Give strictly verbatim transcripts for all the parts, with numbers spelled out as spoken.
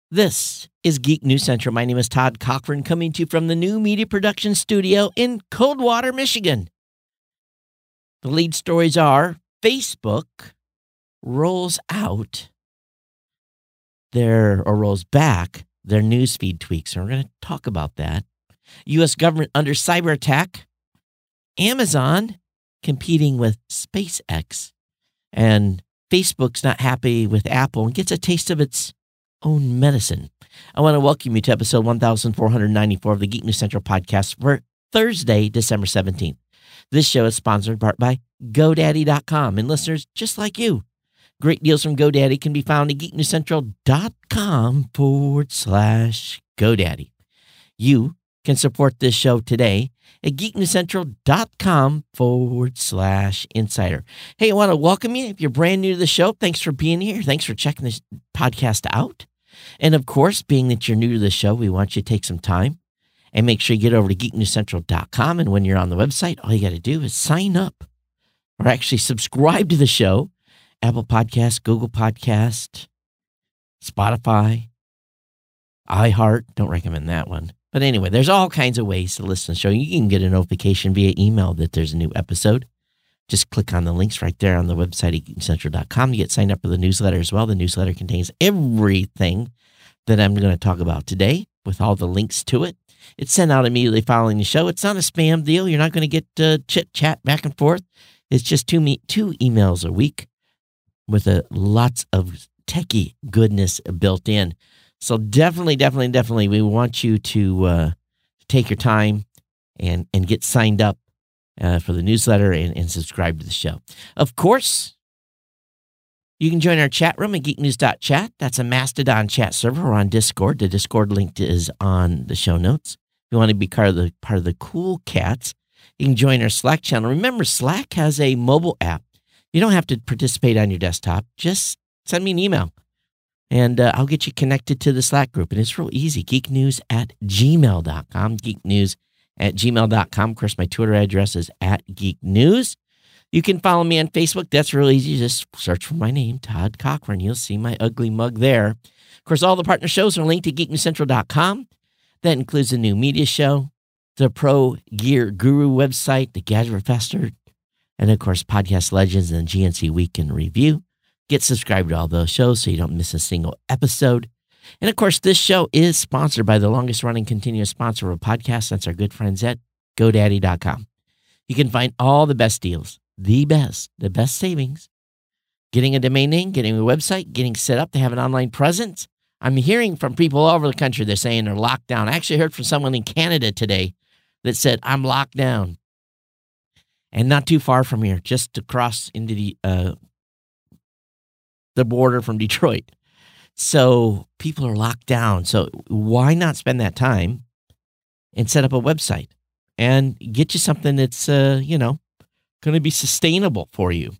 This is Geek News Central. My name is Todd Cochran, coming to you from the new media production studio in Coldwater, Michigan. The lead stories are Facebook rolls out their, or rolls back their newsfeed tweaks. And we're going to talk about that. U S government under cyber attack. Amazon competing with SpaceX. And Facebook's not happy with Apple and gets a taste of its own medicine. I want to welcome you to episode one thousand four hundred ninety-four of the Geek News Central podcast for Thursday, December seventeenth. This show is sponsored in part by GoDaddy dot com and listeners just like you. Great deals from GoDaddy can be found at geeknewscentral.com forward slash GoDaddy. You can support this show today at geeknewscentral.com forward slash insider. Hey, I want to welcome you. If you're brand new to the show, thanks for being here. Thanks for checking this podcast out. And of course, being that you're new to the show, we want you to take some time and make sure you get over to geek news central dot com. And when you're on the website, all you got to do is sign up or actually subscribe to the show. Apple Podcast, Google Podcast, Spotify, iHeart. Don't recommend that one. But anyway, there's all kinds of ways to listen to the show. You can get a notification via email that there's a new episode. Just click on the links right there on the website at geek news central dot com to get signed up for the newsletter as well. The newsletter contains everything that I'm going to talk about today with all the links to it. It's sent out immediately following the show. It's not a spam deal. You're not going to get uh, chit-chat back and forth. It's just two, me- two emails a week with a, lots of techie goodness built in. So definitely, definitely, definitely, we want you to uh, take your time and, and get signed up uh, for the newsletter and, and subscribe to the show. Of course, you can join our chat room at geek news dot chat. That's a Mastodon chat server. We're on Discord. The Discord link is on the show notes. If you want to be part of the, part of the cool cats, you can join our Slack channel. Remember, Slack has a mobile app. You don't have to participate on your desktop. Just send me an email. And uh, I'll get you connected to the Slack group. And it's real easy. geeknews at gmail dot com. geeknews at gmail dot com. Of course, my Twitter address is at geeknews. You can follow me on Facebook. That's real easy. Just search for my name, Todd Cochran. You'll see my ugly mug there. Of course, all the partner shows are linked to geek news central dot com. That includes the new media show, the Pro Gear Guru website, the Gadget Fester, and of course, Podcast Legends and G N C Week in Review. Get subscribed to all those shows so you don't miss a single episode. And of course, this show is sponsored by the longest running continuous sponsor of a podcast. That's our good friends at GoDaddy dot com. You can find all the best deals, the best, the best savings, getting a domain name, getting a website, getting set up to have an online presence. I'm hearing from people all over the country. They're saying they're locked down. I actually heard from someone in Canada today that said, I'm locked down. And not too far from here, just to cross into the uh, the border from Detroit. So people are locked down. So why not spend that time and set up a website and get you something that's, uh, you know, going to be sustainable for you?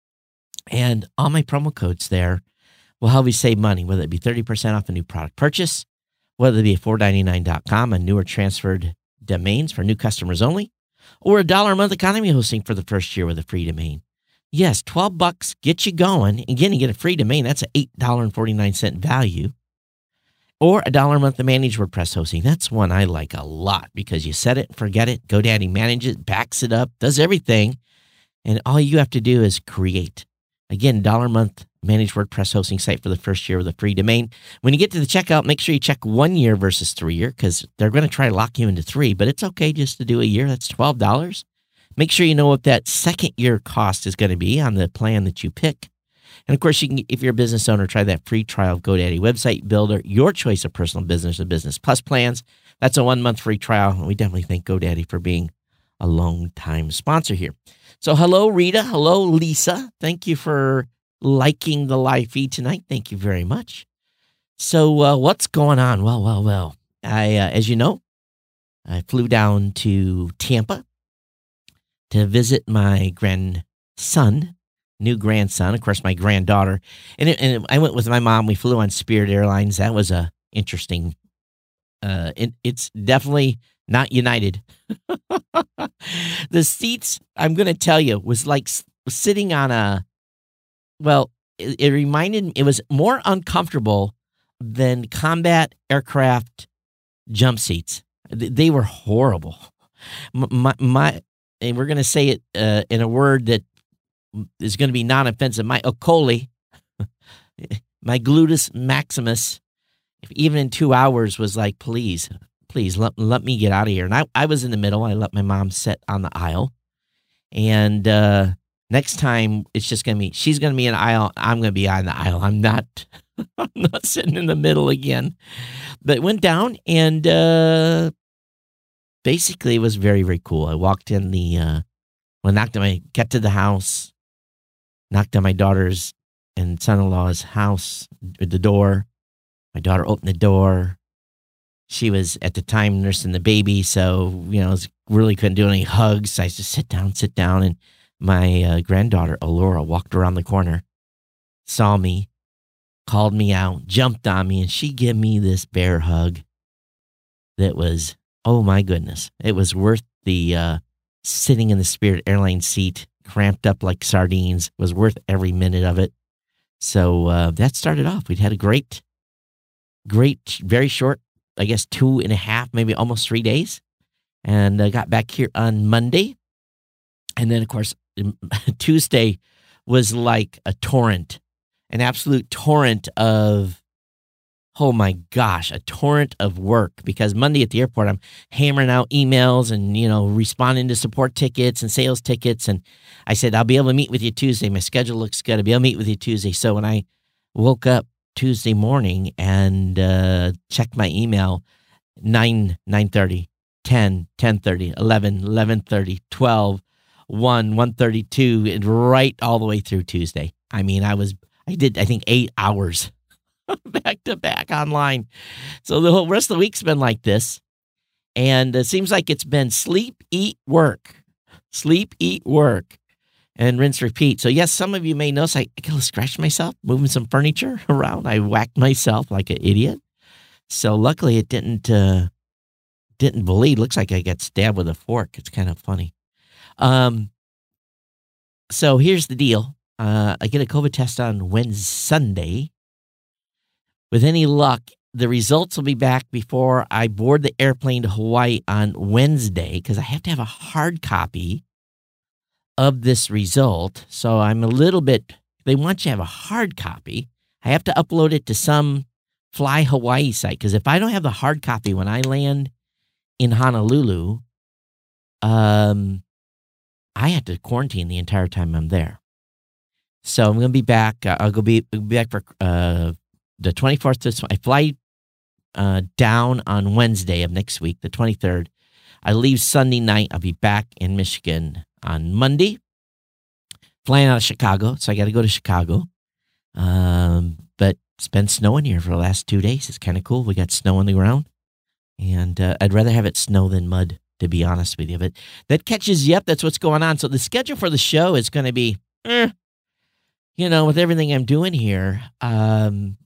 And all my promo codes there will help you save money, whether it be thirty percent off a new product purchase, whether it be four ninety-nine dot com, a newer transferred domains for new customers only, or a dollar a month economy hosting for the first year with a free domain. Yes, twelve bucks, get you going. Again, you get a free domain. That's an eight dollars and forty-nine cents value. Or a dollar a month to manage WordPress hosting. That's one I like a lot because you set it, forget it. GoDaddy manages it, backs it up, does everything. And all you have to do is create. Again, dollar a month managed WordPress hosting site for the first year with a free domain. When you get to the checkout, make sure you check one year versus three year because they're going to try to lock you into three, but it's okay just to do a year. That's twelve dollars. Make sure you know what that second year cost is going to be on the plan that you pick. And of course, you can, if you're a business owner, try that free trial of GoDaddy Website Builder, your choice of personal business or business plus plans. That's a one month free trial. And we definitely thank GoDaddy for being a long time sponsor here. So hello, Rita. Hello, Lisa. Thank you for liking the live feed tonight. Thank you very much. So uh, what's going on? Well, well, well, I, uh, as you know, I flew down to Tampa to visit my grandson, new grandson, of course, my granddaughter. And, it, and I went with my mom. We flew on Spirit Airlines. That was a interesting, uh, it, it's definitely not United. The seats, I'm going to tell you, was like sitting on a, well, it, it reminded me, it was more uncomfortable than combat aircraft jump seats. They were horrible. My, my and we're going to say it uh, in a word that is going to be non-offensive. My ocoli, my gluteus maximus, if even in two hours was like, please, please let, let me get out of here. And I, I was in the middle. I let my mom sit on the aisle. And uh, next time it's just going to be, she's going to be in the aisle. I'm going to be on the aisle. I'm not, I'm not sitting in the middle again. But it went down and uh, basically it was very, very cool. I walked in the, uh, well, knocked on my, got to the house, knocked on my daughter's and son-in-law's house, the door. My daughter opened the door. She was at the time nursing the baby, so, you know, really couldn't do any hugs. So I just sit down, sit down. And my uh, granddaughter, Alora, walked around the corner, saw me, called me out, jumped on me, and she gave me this bear hug that was, oh my goodness, it was worth the uh, sitting in the Spirit Airlines seat, cramped up like sardines. It was worth every minute of it. So uh, that started off. We'd had a great, great, very short, I guess two and a half, maybe almost three days. And I got back here on Monday. And then, of course, Tuesday was like a torrent, an absolute torrent of, oh my gosh, a torrent of work. Because Monday at the airport, I'm hammering out emails and, you know, responding to support tickets and sales tickets. And I said, I'll be able to meet with you Tuesday. My schedule looks good. I'll be able to meet with you Tuesday. So when I woke up Tuesday morning and uh, checked my email, nine, nine thirty, ten, ten thirty, eleven, eleven thirty, twelve, one, one thirty-two, and right all the way through Tuesday. I mean, I was, I did, I think, eight hours back to back online. So the whole rest of the week's been like this. And it seems like it's been sleep, eat, work. Sleep, eat, work. And rinse, repeat. So yes, some of you may notice I, I kind of scratched myself, moving some furniture around. I whacked myself like an idiot. So luckily it didn't uh, didn't bleed. Looks like I got stabbed with a fork. It's kind of funny. Um. So here's the deal. Uh, I get a COVID test on Wednesday, Sunday. With any luck, the results will be back before I board the airplane to Hawaii on Wednesday because I have to have a hard copy of this result. So I'm a little bit, they want you to have a hard copy. I have to upload it to some Fly Hawaii site because if I don't have the hard copy when I land in Honolulu, um, I have to quarantine the entire time I'm there. So I'm going to be back. Uh, I'll go be, be back for uh, the twenty-fourth. To, I fly uh, down on Wednesday of next week, the twenty-third. I leave Sunday night. I'll be back in Michigan on Monday, flying out of Chicago. So I got to go to Chicago. Um, but it's been snowing here for the last two days. It's kind of cool. We got snow on the ground. And uh, I'd rather have it snow than mud, to be honest with you. But that catches you up. That's what's going on. So the schedule for the show is going to be, eh, you know, with everything I'm doing here, um,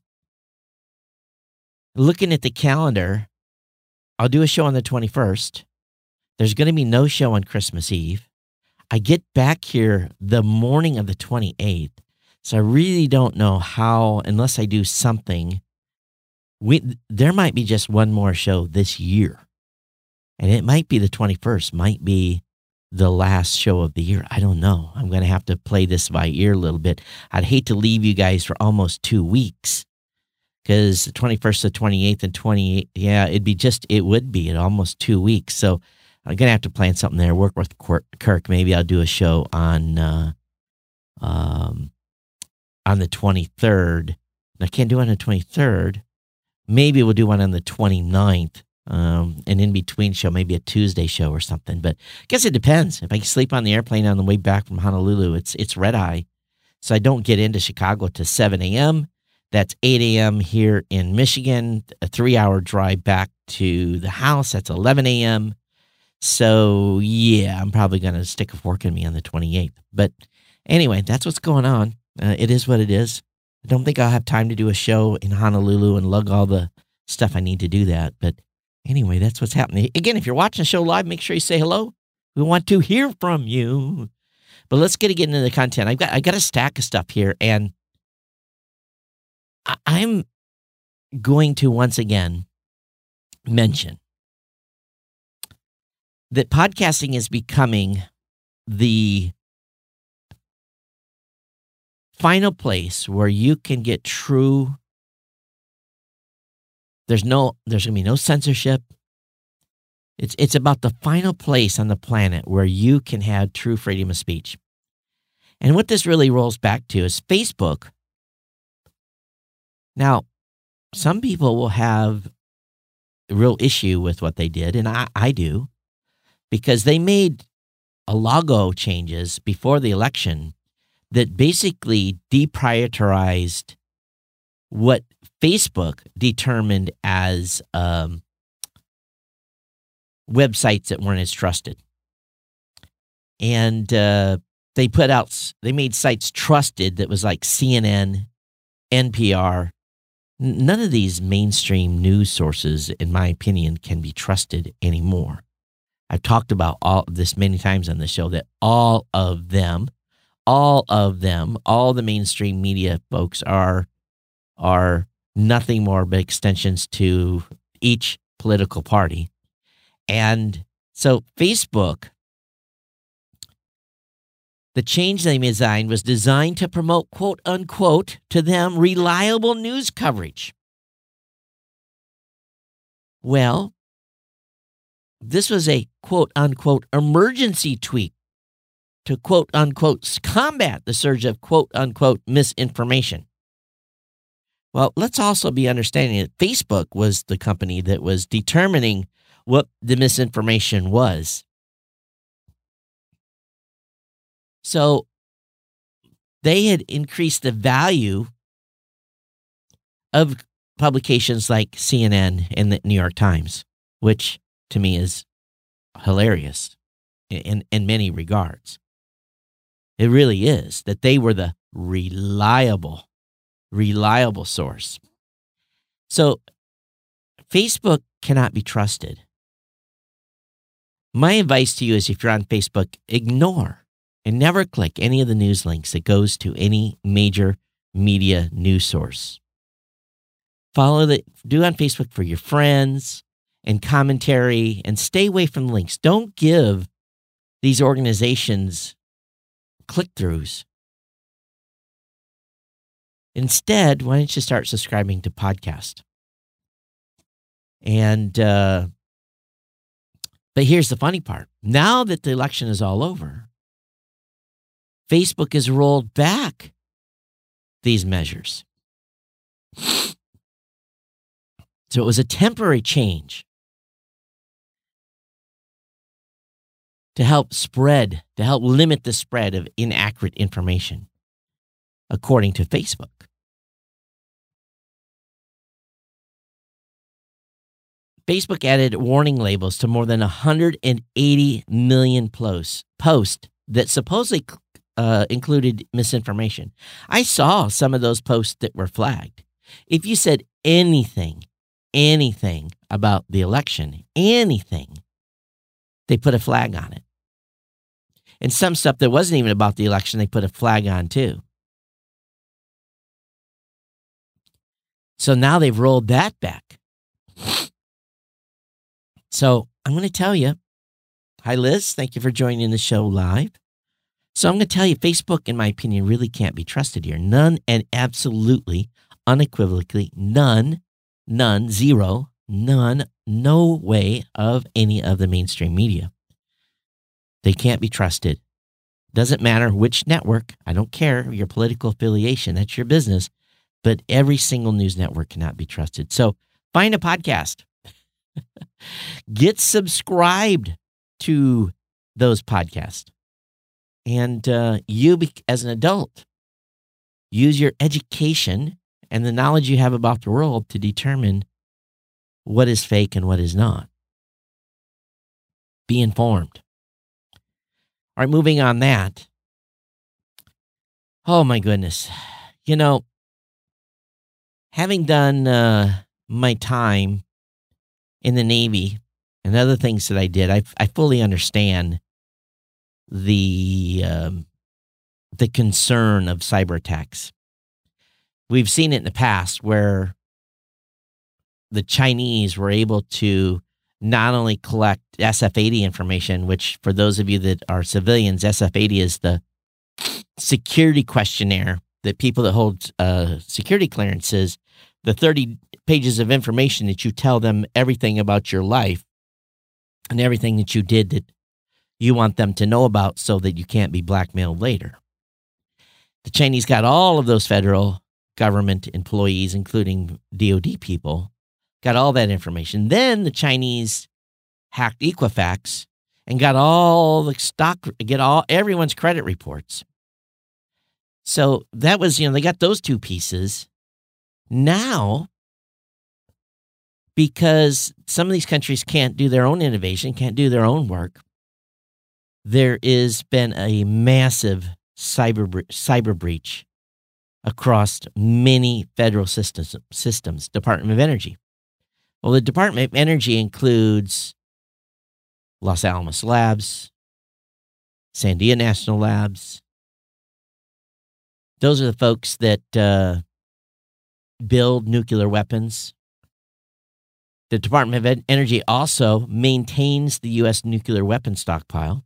looking at the calendar, I'll do a show on the twenty-first. There's going to be no show on Christmas Eve. I get back here the morning of the twenty-eighth. So I really don't know how, unless I do something, we, there might be just one more show this year. And it might be the twenty-first, might be the last show of the year. I don't know. I'm going to have to play this by ear a little bit. I'd hate to leave you guys for almost two weeks because the twenty-first, the twenty-eighth, and twenty-eighth, yeah, it'd be just, it would be in almost two weeks. So I'm going to have to plan something there, work with Kirk. Maybe I'll do a show on uh, um, on the twenty-third. I can't do it on the twenty-third. Maybe we'll do one on the twenty-ninth. Um, an in-between show, maybe a Tuesday show or something. But I guess it depends. If I sleep on the airplane on the way back from Honolulu, it's it's red eye. So I don't get into Chicago to seven a.m. That's eight a.m. here in Michigan. A three-hour drive back to the house. That's eleven a.m. So, yeah, I'm probably going to stick a fork in me on the twenty-eighth. But anyway, that's what's going on. Uh, it is what it is. I don't think I'll have time to do a show in Honolulu and lug all the stuff I need to do that. But anyway, that's what's happening. Again, if you're watching the show live, make sure you say hello. We want to hear from you. But let's get, get into the content. I've got I got a stack of stuff here, and I, I'm going to once again mention that podcasting is becoming the final place where you can get true. There's no, there's going to be no censorship. It's, it's about the final place on the planet where you can have true freedom of speech. And what this really rolls back to is Facebook. Now, some people will have a real issue with what they did, and I, I do, because they made a logo changes before the election that basically deprioritized what Facebook determined as um, websites that weren't as trusted. And uh, they put out, they made sites trusted that was like C N N, N P R. None of these mainstream news sources, in my opinion, can be trusted anymore. I've talked about all of this many times on the show that all of them, all of them, all the mainstream media folks are, are nothing more but extensions to each political party. And so Facebook, the change they designed was designed to promote, quote unquote, to them, reliable news coverage. Well, this was a quote unquote emergency tweak to quote unquote combat the surge of quote unquote misinformation. Well, let's also be understanding that Facebook was the company that was determining what the misinformation was. So they had increased the value of publications like C N N and the New York Times, which to me is hilarious in, in many regards. It really is that they were the reliable, reliable source. So Facebook cannot be trusted. My advice to you is if you're on Facebook, ignore and never click any of the news links that goes to any major media news source. Follow the, do on Facebook for your friends and commentary, and stay away from links. Don't give these organizations click-throughs. Instead, why don't you start subscribing to podcasts? And, uh, but here's the funny part. Now that the election is all over, Facebook has rolled back these measures. So it was a temporary change to help spread, to help limit the spread of inaccurate information, according to Facebook. Facebook added warning labels to more than one hundred eighty million posts posts that supposedly uh, included misinformation. I saw some of those posts that were flagged. If you said anything, anything about the election, anything, they put a flag on it. And some stuff that wasn't even about the election, they put a flag on too. So now they've rolled that back. So I'm going to tell you, hi Liz, thank you for joining the show live. So I'm going to tell you, Facebook, in my opinion, really can't be trusted here. None and absolutely, unequivocally, none, none, zero, none, no way of any of the mainstream media. They can't be trusted. Doesn't matter which network. I don't care your political affiliation. That's your business. But every single news network cannot be trusted. So find a podcast. Get subscribed to those podcasts. And uh, you, as an adult, use your education and the knowledge you have about the world to determine what is fake and what is not. Be informed. All right, moving on that. Oh, my goodness. You know, having done uh, my time in the Navy and other things that I did, I, I fully understand the um, the concern of cyber attacks. We've seen it in the past where the Chinese were able to not only collect S F eighty information, which for those of you that are civilians, S F eighty is the security questionnaire that people that hold uh, security clearances, the thirty pages of information that you tell them everything about your life and everything that you did that you want them to know about so that you can't be blackmailed later. The Chinese got all of those federal government employees, including D O D people, got all that information. Then the Chinese hacked Equifax and got all the stock, get all everyone's credit reports. So that was, you know, they got those two pieces. Now, because some of these countries can't do their own innovation, can't do their own work, there has been a massive cyber cyber breach across many federal systems, systems, Department of Energy. Well, the Department of Energy includes Los Alamos Labs, Sandia National Labs. Those are the folks that uh, build nuclear weapons. The Department of Energy also maintains the U S nuclear weapon stockpile.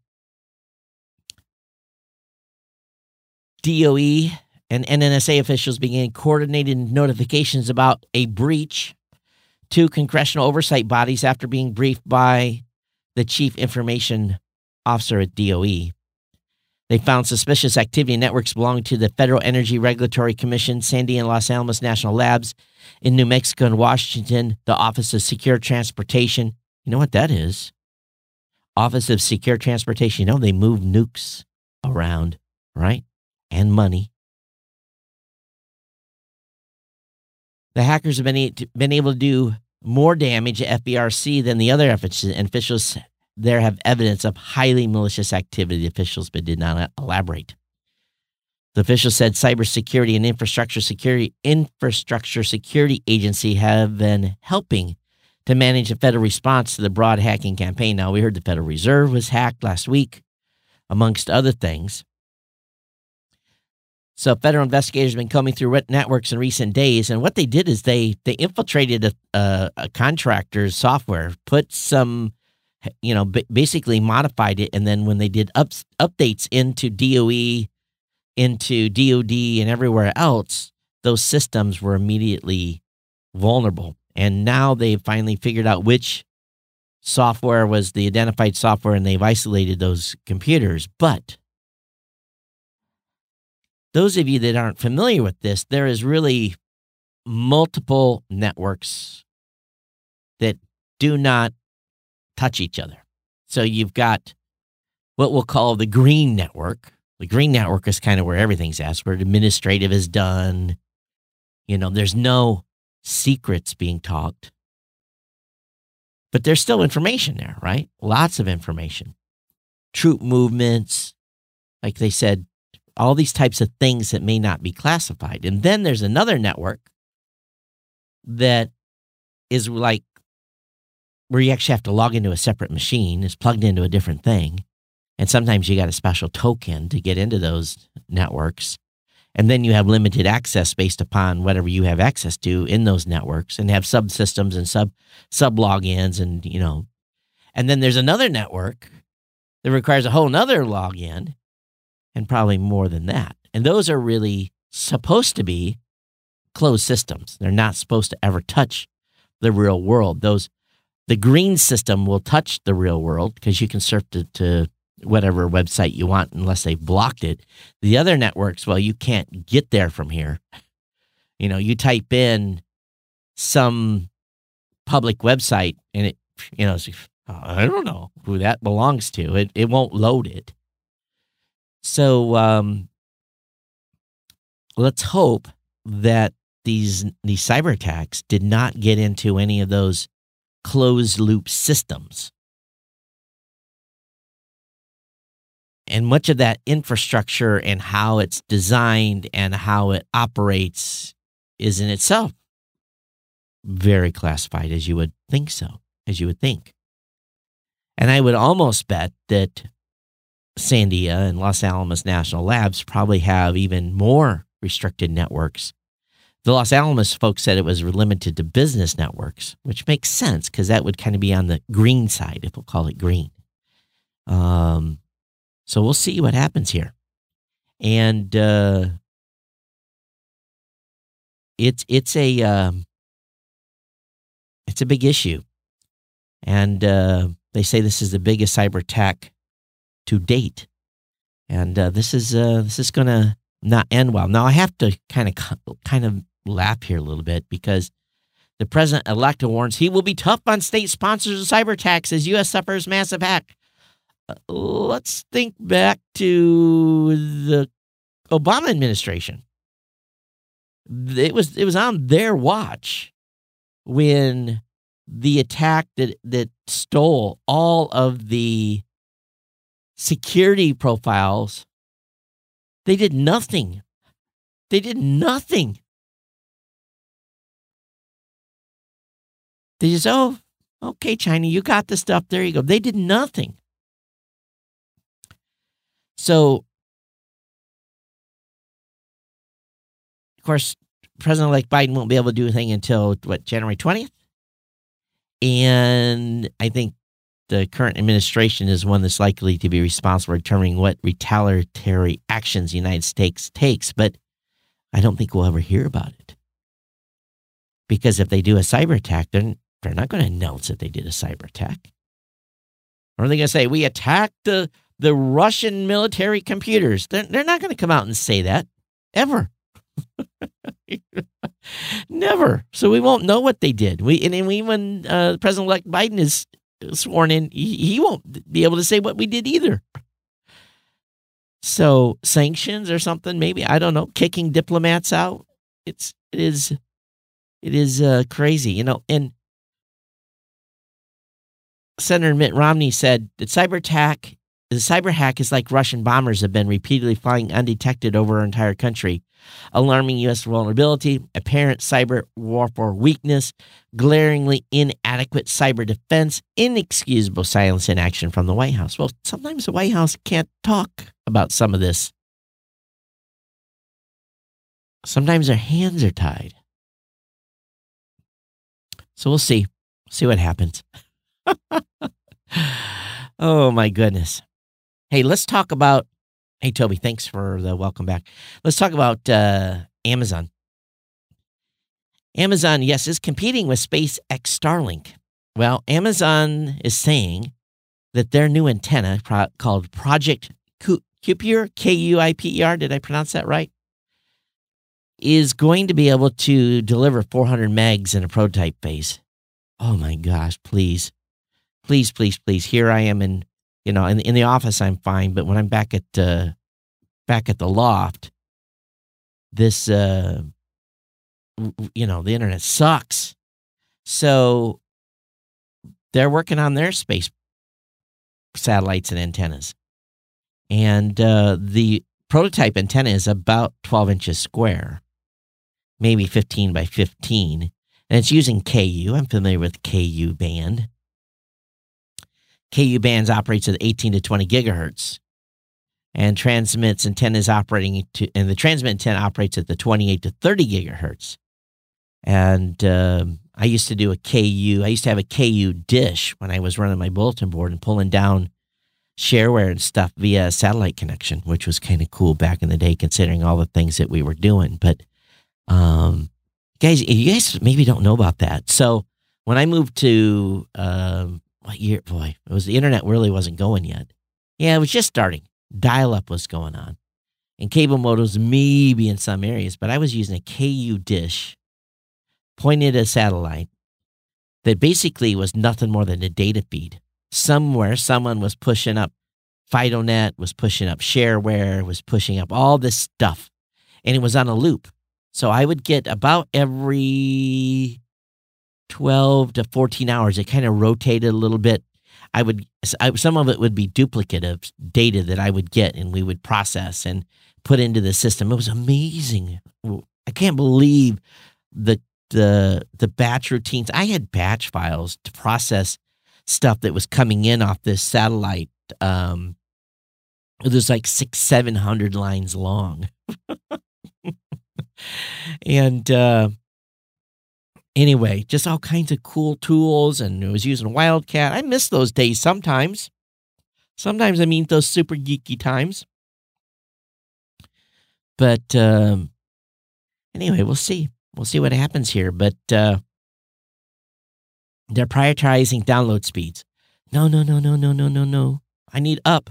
D O E and N N S A officials began coordinated notifications about a breach to congressional oversight bodies after being briefed by the chief information officer at D O E. They found suspicious activity in networks belonging to the Federal Energy Regulatory Commission, Sandia and Los Alamos National Labs in New Mexico and Washington, the Office of Secure Transportation. You know what that is? Office of Secure Transportation. You know, they move nukes around, right? And money. The hackers have been, been able to do more damage at F B R C than the other officials there have evidence of highly malicious activity, the officials but did not elaborate. The officials said cybersecurity and infrastructure security infrastructure security agency have been helping to manage a federal response to the broad hacking campaign. Now, we heard the Federal Reserve was hacked last week, amongst other things. So federal investigators have been combing through networks in recent days, and what they did is they they infiltrated a, a, a contractor's software, put some, you know, b- basically modified it, and then when they did ups, updates into D O E, into D O D, and everywhere else, those systems were immediately vulnerable. And now they've finally figured out which software was the identified software, and they've isolated those computers. But those of you that aren't familiar with this, there is really multiple networks that do not touch each other. So you've got what we'll call the green network. The green network is kind of where everything's at, where administrative is done. You know, there's no secrets being talked. But there's still information there, right? Lots of information. Troop movements, like they said, all these types of things that may not be classified. And then there's another network that is like where you actually have to log into a separate machine, is plugged into a different thing. And sometimes you got a special token to get into those networks. And then you have limited access based upon whatever you have access to in those networks, and have subsystems and sub sub logins, and, you know. And then there's another network that requires a whole nother login, and probably more than that. And those are really supposed to be closed systems. They're not supposed to ever touch the real world. Those, the green system will touch the real world because you can surf to, to whatever website you want unless they've blocked it. The other networks, well, you can't get there from here. You know, you type in some public website and it, you know, it's, I don't know who that belongs to. It it won't load it. So um, let's hope that these these cyber attacks did not get into any of those closed loop systems. And much of that infrastructure and how it's designed and how it operates is in itself very classified, as you would think so, as you would think. And I would almost bet that Sandia and Los Alamos National Labs probably have even more restricted networks The Los Alamos folks said it was limited to business networks, which makes sense because that would kind of be on the green side, if we'll call it green. Um, so we'll see what happens here. And uh, it's it's a um, it's a big issue, and uh, they say this is the biggest cyber attack to date, and uh, this is uh, this is going to not end well. Now I have to kind of kind of laugh here a little bit because the president-elect warns he will be tough on state sponsors of cyber attacks as U S suffers massive hack. Uh, let's think back to the Obama administration. It was it was on their watch when the attack that that stole all of the security profiles. They did nothing. They did nothing. They just, oh, okay, China, you got the stuff. There you go. They did nothing. So, of course, President-elect Biden won't be able to do anything until, what, January twentieth? And I think the current administration is one that's likely to be responsible for determining what retaliatory actions the United States takes. But I don't think we'll ever hear about it. Because if they do a cyber attack, they're, they're not going to announce that they did a cyber attack. Or are they going to say, we attacked the, the Russian military computers? They're, they're not going to come out and say that, ever. Never. So we won't know what they did. We and, and we, when uh, President-elect Biden is sworn in, he, he won't be able to say what we did either. So sanctions or something, maybe, I don't know, kicking diplomats out. It's it is it is uh, crazy, you know. And Senator Mitt Romney said that cyber attack, the cyber hack is like Russian bombers have been repeatedly flying undetected over our entire country. Alarming U S vulnerability, apparent cyber warfare weakness, glaringly inadequate cyber defense, inexcusable silence and inaction from the White House. Well, sometimes the White House can't talk about some of this. Sometimes their hands are tied. So we'll see. See what happens. Oh, my goodness. Hey, let's talk about Hey, Toby, thanks for the welcome back. Let's talk about uh, Amazon. Amazon, yes, is competing with SpaceX Starlink. Well, Amazon is saying that their new antenna pro- called Project Kuiper, K U I P E R, did I pronounce that right? Is going to be able to deliver four hundred megs in a prototype phase. Oh my gosh, please. Please, please, please. Here I am in You know, in in the office, I'm fine, but when I'm back at uh, back at the loft, this, uh, you know, the internet sucks. So they're working on their space satellites and antennas, and uh, the prototype antenna is about twelve inches square, maybe fifteen by fifteen, and it's using K U. I'm familiar with K U band. K U bands operates at eighteen to twenty gigahertz and transmits antennas operating to, and the transmit antenna operates at the twenty-eight to thirty gigahertz. And um, I used to do a K U, I used to have a K U dish when I was running my bulletin board and pulling down shareware and stuff via a satellite connection, which was kind of cool back in the day considering all the things that we were doing. But um, guys, you guys maybe don't know about that. So when I moved to, um, what year? Boy, it was the internet really wasn't going yet. Yeah, it was just starting. Dial-up was going on. And cable modems maybe in some areas, but I was using a K U dish pointed at a satellite that basically was nothing more than a data feed. Somewhere, someone was pushing up FidoNet, was pushing up shareware, was pushing up all this stuff, and it was on a loop. So I would get about every twelve to fourteen hours. It kind of rotated a little bit. I would, I, some of it would be duplicative data that I would get and we would process and put into the system. It was amazing. I can't believe the, the, the batch routines. I had batch files to process stuff that was coming in off this satellite. Um, it was like six, seven hundred lines long. and uh, anyway, just all kinds of cool tools, and it was using Wildcat. I miss those days sometimes. Sometimes I mean those super geeky times. But um, anyway, we'll see. We'll see what happens here. But uh, they're prioritizing download speeds. No, no, no, no, no, no, no, no. I need up.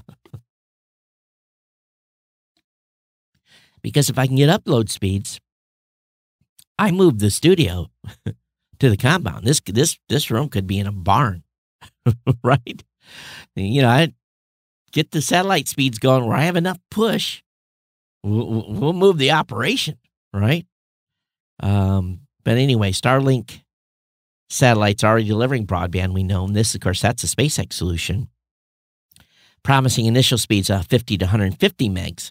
Because if I can get upload speeds, I move the studio to the compound. This this this room could be in a barn, right? You know, I get the satellite speeds going where I have enough push. We'll, we'll move the operation, right? Um, but anyway, Starlink satellites are already delivering broadband, we know. And this, of course, that's a SpaceX solution, promising initial speeds of fifty to one hundred fifty megs.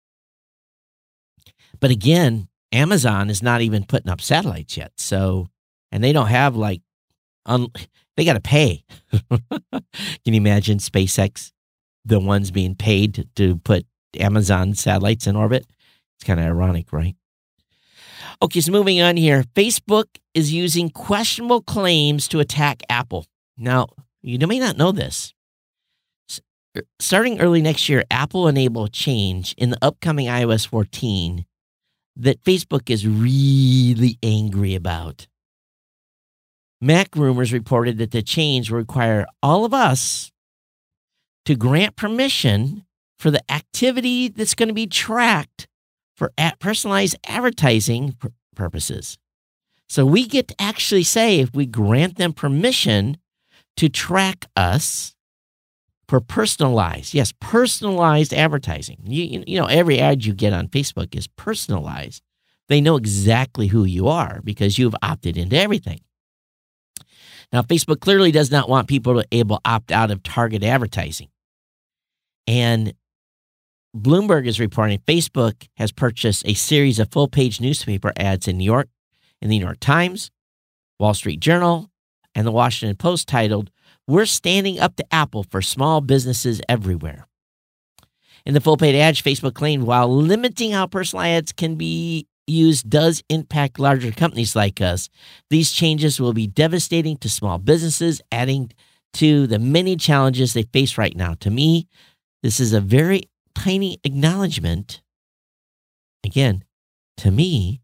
But again, Amazon is not even putting up satellites yet. So, and they don't have like, un, they got to pay. Can you imagine SpaceX, the ones being paid to, to put Amazon satellites in orbit? It's kind of ironic, right? Okay, so moving on here. Facebook is using questionable claims to attack Apple. Now, you may not know this. Starting early next year, Apple will enable a change in the upcoming i O S fourteen that Facebook is really angry about. Mac Rumors reported that the change will require all of us to grant permission for the activity that's going to be tracked for personalized advertising purposes. So we get to actually say, if we grant them permission to track us for personalized, yes, personalized advertising. You, you know, every ad you get on Facebook is personalized. They know exactly who you are because you've opted into everything. Now, Facebook clearly does not want people to be able to opt out of target advertising. And Bloomberg is reporting Facebook has purchased a series of full-page newspaper ads in New York, in the New York Times, Wall Street Journal, and the Washington Post titled, "We're Standing Up to Apple for Small Businesses Everywhere." In the full-page ads, Facebook claimed while limiting how personal ads can be used does impact larger companies like us, these changes will be devastating to small businesses, adding to the many challenges they face right now. To me, this is a very tiny acknowledgement. Again, to me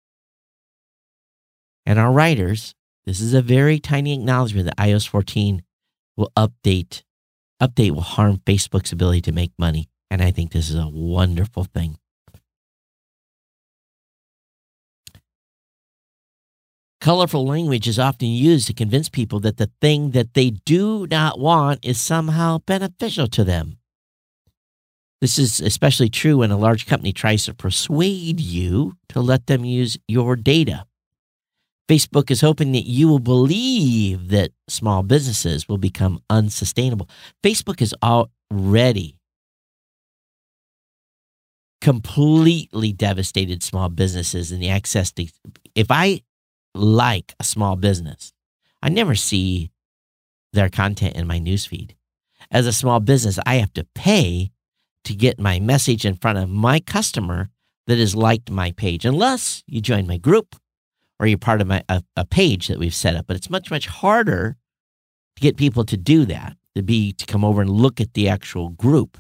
and our writers, this is a very tiny acknowledgement that i O S fourteen will update. Update will harm Facebook's ability to make money. And I think this is a wonderful thing. Colorful language is often used to convince people that the thing that they do not want is somehow beneficial to them. This is especially true when a large company tries to persuade you to let them use your data. Facebook is hoping that you will believe that small businesses will become unsustainable. Facebook is already completely devastated small businesses in the access to. If I like a small business, I never see their content in my newsfeed. As a small business, I have to pay to get my message in front of my customer that has liked my page, unless you join my group or you're part of my a, a page that we've set up. But it's much, much harder to get people to do that, to be to come over and look at the actual group.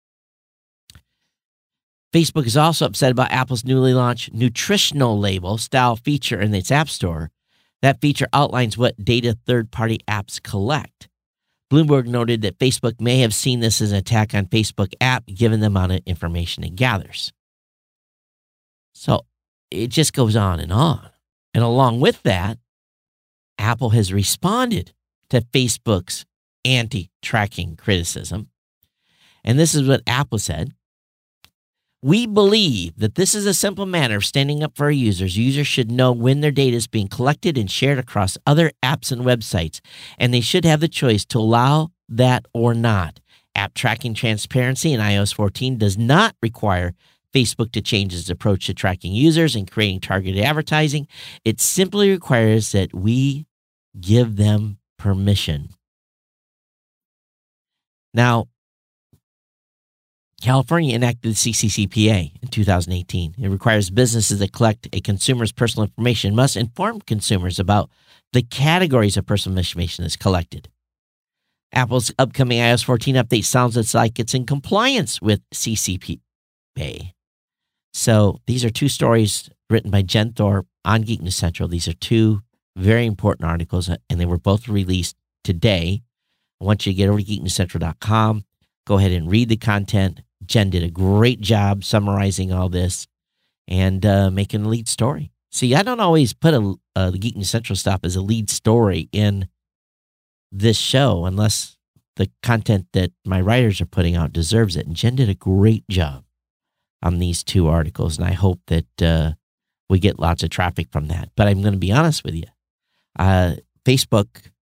Facebook is also upset about Apple's newly launched nutritional label style feature in its App Store. That feature outlines what data third-party apps collect. Bloomberg noted that Facebook may have seen this as an attack on Facebook app, given the amount of information it gathers. So it just goes on and on. And along with that, Apple has responded to Facebook's anti-tracking criticism. And this is what Apple said. "We believe that this is a simple matter of standing up for our users. Users should know when their data is being collected and shared across other apps and websites, and they should have the choice to allow that or not. App tracking transparency in i O S fourteen does not require Facebook to change its approach to tracking users and creating targeted advertising. It simply requires that we give them permission." Now, California enacted the C C C P A in two thousand eighteen. It requires businesses that collect a consumer's personal information must inform consumers about the categories of personal information that's collected. Apple's upcoming i O S fourteen update sounds like it's in compliance with C C P A. So these are two stories written by Jen Thorpe on Geek News Central. These are two very important articles, and they were both released today. I want you to get over to geek news central dot com. Go ahead and read the content. Jen did a great job summarizing all this and uh, making a lead story. See, I don't always put a, uh, the Geek News Central stuff as a lead story in this show unless the content that my writers are putting out deserves it. And Jen did a great job on these two articles, and I hope that uh, we get lots of traffic from that. But I'm going to be honest with you. Uh, Facebook,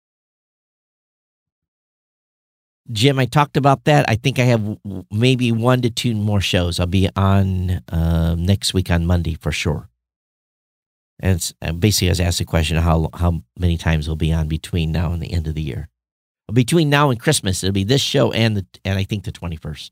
Jim, I talked about that. I think I have maybe one to two more shows. I'll be on uh, next week on Monday for sure. And it's, uh, basically, I was asked the question of how, how many times we'll be on between now and the end of the year. Between now and Christmas, it'll be this show and the and I think the twenty-first.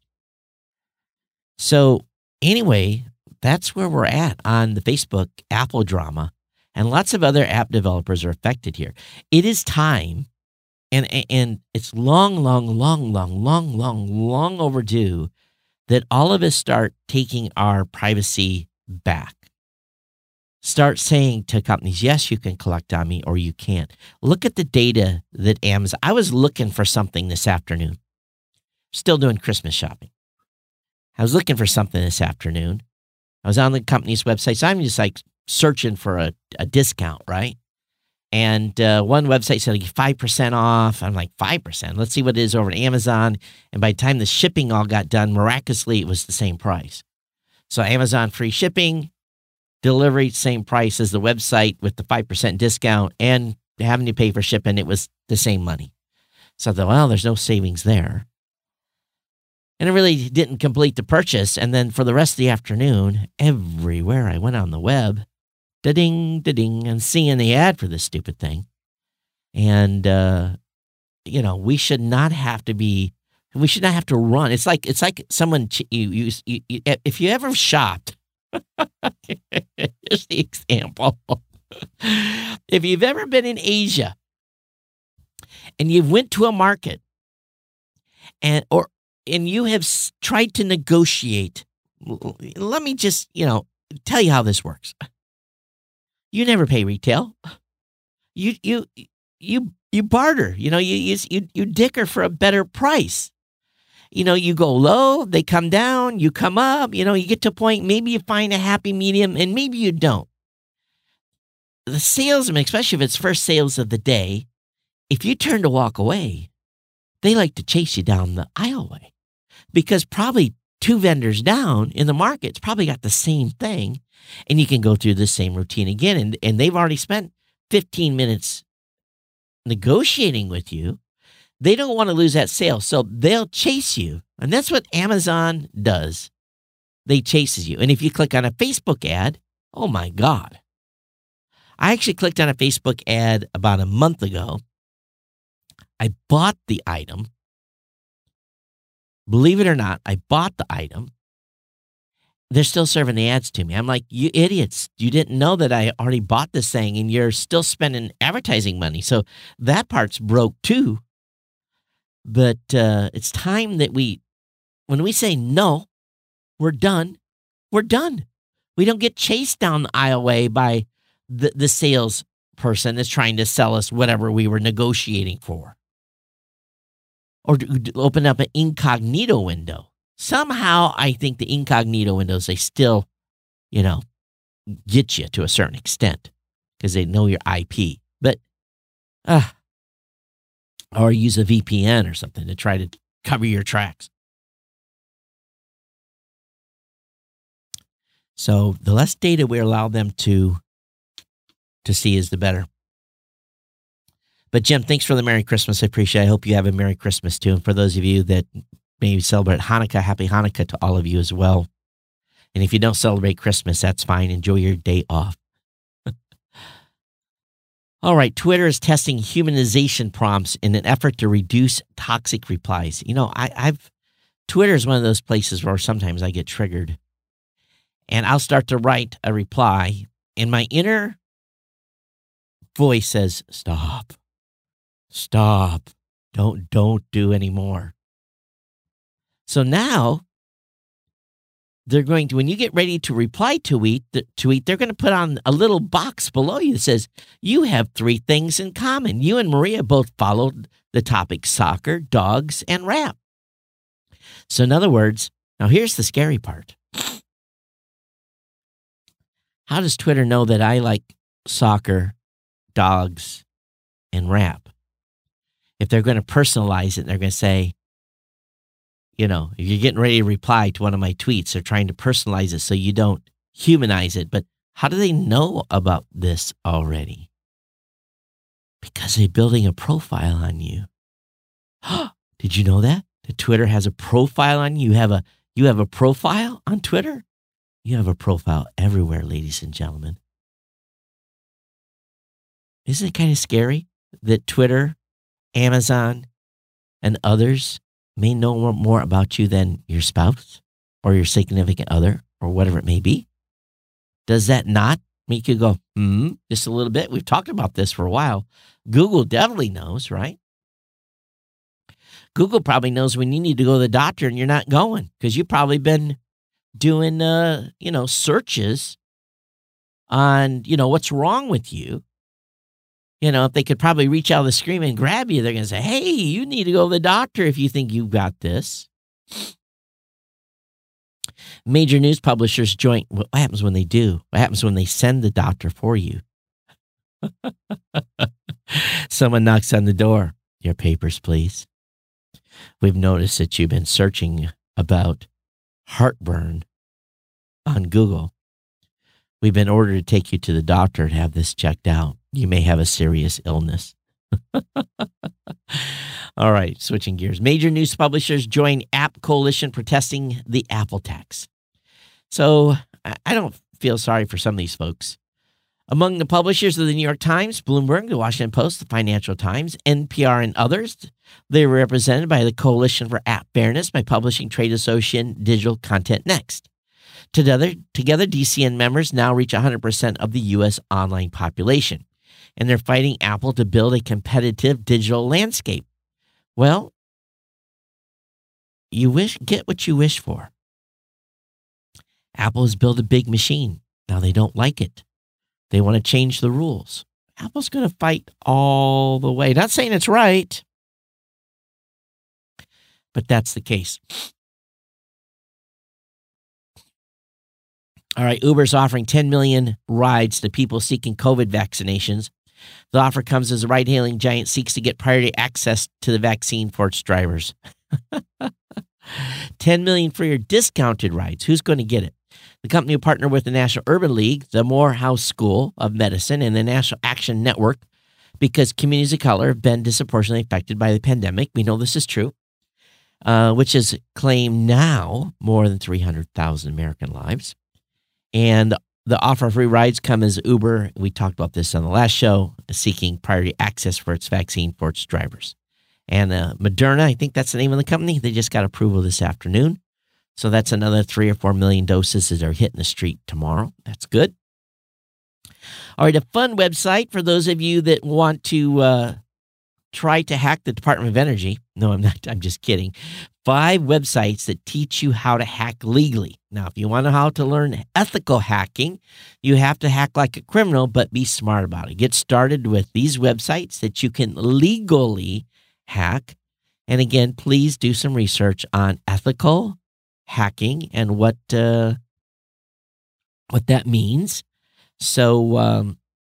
So anyway, that's where we're at on the Facebook Apple drama, and lots of other app developers are affected here. It is time, and and it's long, long, long, long, long, long, long overdue that all of us start taking our privacy back. Start saying to companies, yes, you can collect on me or you can't. Look at the data that Amazon, I was looking for something this afternoon. Still doing Christmas shopping. I was looking for something this afternoon. I was on the company's website. So I'm just like searching for a, a discount, right? And uh, one website said like five percent off. I'm like, five percent? Let's see what it is over at Amazon. And by the time the shipping all got done, miraculously, it was the same price. So Amazon free shipping, delivery, same price as the website with the five percent discount, and having to pay for shipping, it was the same money. So I thought, well, there's no savings there. And I really didn't complete the purchase. And then for the rest of the afternoon, everywhere I went on the web, da-ding, da-ding, and seeing the ad for this stupid thing. And, uh, you know, we should not have to be, we should not have to run. It's like, it's like someone, you, you, you, you if you ever shopped, here's the example. If you've ever been in Asia and you went to a market and or and you have tried to negotiate, let me just, you know, tell you how this works. You never pay retail. You you you you barter. You know, you you you dicker for a better price. You know, you go low, they come down, you come up, you know, you get to a point, maybe you find a happy medium, and maybe you don't. The salesman, especially if it's first sales of the day, if you turn to walk away, they like to chase you down the aisleway because probably two vendors down in the market's probably got the same thing, and you can go through the same routine again, and, and they've already spent fifteen minutes negotiating with you. They don't want to lose that sale, so they'll chase you. And that's what Amazon does. They chases you. And if you click on a Facebook ad, oh my God. I actually clicked on a Facebook ad about a month ago. I bought the item. Believe it or not, I bought the item. They're still serving the ads to me. I'm like, you idiots. You didn't know that I already bought this thing and you're still spending advertising money. So that part's broke too. But uh, it's time that we, when we say no, we're done, we're done. We don't get chased down the aisleway by the, the sales person that's trying to sell us whatever we were negotiating for. Or to open up an incognito window. Somehow I think the incognito windows, they still, you know, get you to a certain extent because they know your I P. But, uh, or use a V P N or something to try to cover your tracks. So the less data we allow them to, to see is the better. But Jim, thanks for the Merry Christmas. I appreciate it. I hope you have a Merry Christmas too. And for those of you that maybe celebrate Hanukkah, Happy Hanukkah to all of you as well. And if you don't celebrate Christmas, that's fine. Enjoy your day off. All right, Twitter is testing humanization prompts in an effort to reduce toxic replies. You know, I, I've Twitter is one of those places where sometimes I get triggered. And I'll start to write a reply, and my inner voice says, stop, stop, don't, don't do anymore. So now they're going to, when you get ready to reply to tweet, the tweet, they're going to put on a little box below you that says, you have three things in common. You and Maria both followed the topic soccer, dogs, and rap. So in other words, now here's the scary part. How does Twitter know that I like soccer, dogs, and rap? If they're going to personalize it, they're going to say, you know, if you're getting ready to reply to one of my tweets, they're trying to personalize it so you don't humanize it. But how do they know about this already? Because they're building a profile on you. Did you know that? That Twitter has a profile on you? You have a, you have a profile on Twitter? You have a profile everywhere, ladies and gentlemen. Isn't it kind of scary that Twitter, Amazon, and others may know more about you than your spouse or your significant other or whatever it may be? Does that not make you go, hmm, just a little bit? We've talked about this for a while. Google definitely knows, right? Google probably knows when you need to go to the doctor and you're not going because you've probably been doing, uh, you know, searches on, you know, what's wrong with you. You know, if they could probably reach out of the screen and grab you, they're going to say, hey, you need to go to the doctor if you think you've got this. Major news publishers join. What happens when they do? What happens when they send the doctor for you? Someone knocks on the door. Your papers, please. We've noticed that you've been searching about heartburn on Google. We've been ordered to take you to the doctor to have this checked out. You may have a serious illness. All right, switching gears. Major news publishers join App Coalition protesting the Apple tax. So I don't feel sorry for some of these folks. Among the publishers of the New York Times, Bloomberg, the Washington Post, the Financial Times, N P R, and others, they were represented by the Coalition for App Fairness by publishing trade association Digital Content Next. Together, together, D C N members now reach one hundred percent of the U S online population, and they're fighting Apple to build a competitive digital landscape. Well, you wish get what you wish for. Apple has built a big machine. Now they don't like it. They want to change the rules. Apple's going to fight all the way. Not saying it's right, but that's the case. All right, Uber's offering ten million rides to people seeking COVID vaccinations. The offer comes as the ride-hailing giant seeks to get priority access to the vaccine for its drivers. ten million for your discounted rides. Who's going to get it? The company will partner with the National Urban League, the Morehouse School of Medicine, and the National Action Network because communities of color have been disproportionately affected by the pandemic. We know this is true, uh, which has claimed now more than three hundred thousand American lives. And the offer of free rides come as Uber, we talked about this on the last show, seeking priority access for its vaccine for its drivers. And uh, Moderna, I think that's the name of the company, they just got approval this afternoon. So that's another three or four million doses that are hitting the street tomorrow. That's good. All right, a fun website for those of you that want to uh, try to hack the Department of Energy. No, I'm not. I'm just kidding. Five websites that teach you how to hack legally. Now, if you want to know how to learn ethical hacking, you have to hack like a criminal, but be smart about it. Get started with these websites that you can legally hack. And again, please do some research on ethical hacking and what uh, what that means. So, um,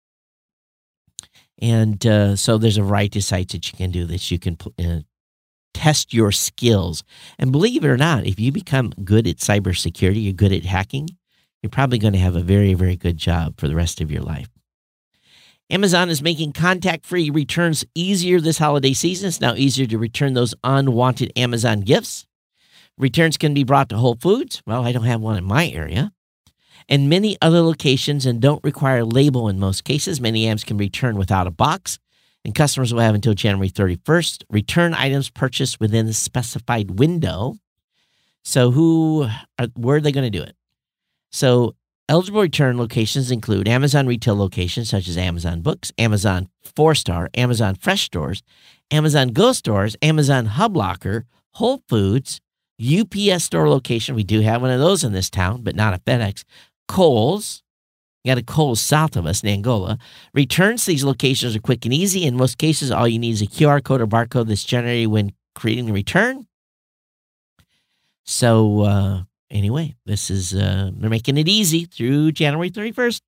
and uh, so there's a variety of sites that you can do this. You can uh, test your skills. And believe it or not, if you become good at cybersecurity, you're good at hacking, you're probably going to have a very, very good job for the rest of your life. Amazon is making contact-free returns easier this holiday season. It's now easier to return those unwanted Amazon gifts. Returns can be brought to Whole Foods. Well, I don't have one in my area. And many other locations and don't require a label in most cases. Many items can be returned without a box. And customers will have until January thirty-first. Return items purchased within the specified window. So who, are, where are they going to do it? So eligible return locations include Amazon retail locations such as Amazon Books, Amazon four star, Amazon Fresh Stores, Amazon Go Stores, Amazon Hub Locker, Whole Foods, U P S store location. We do have one of those in this town, but not a FedEx. Kohl's. You got a Kohl's south of us in Angola. Returns to these locations are quick and easy. In most cases, all you need is a Q R code or barcode that's generated when creating the return. So, uh, anyway, this is, uh, they're making it easy through January thirty-first.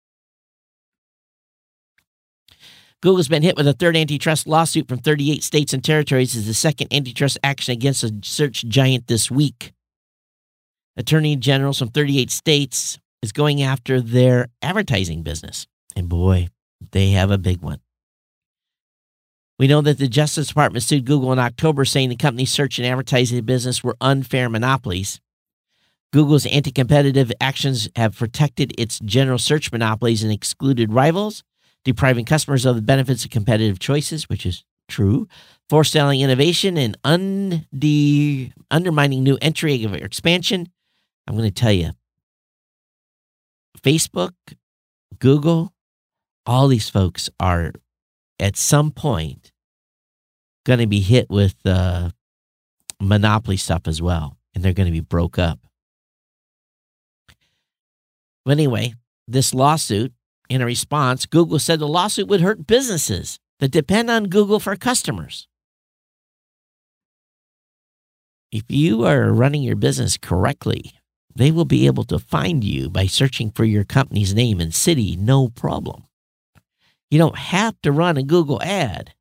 Google's been hit with a third antitrust lawsuit from thirty-eight states and territories as the second antitrust action against a search giant this week. Attorney generals from thirty-eight states is going after their advertising business. And boy, they have a big one. We know that the Justice Department sued Google in October, saying the company's search and advertising business were unfair monopolies. Google's anti-competitive actions have protected its general search monopolies and excluded rivals, depriving customers of the benefits of competitive choices, which is true, forestalling innovation, and unde- undermining new entry or expansion. I'm going to tell you, Facebook, Google, all these folks are at some point going to be hit with uh, monopoly stuff as well, and they're going to be broke up. But anyway, this lawsuit, in a response, Google said the lawsuit would hurt businesses that depend on Google for customers. If you are running your business correctly, they will be able to find you by searching for your company's name and city, no problem. You don't have to run a Google ad.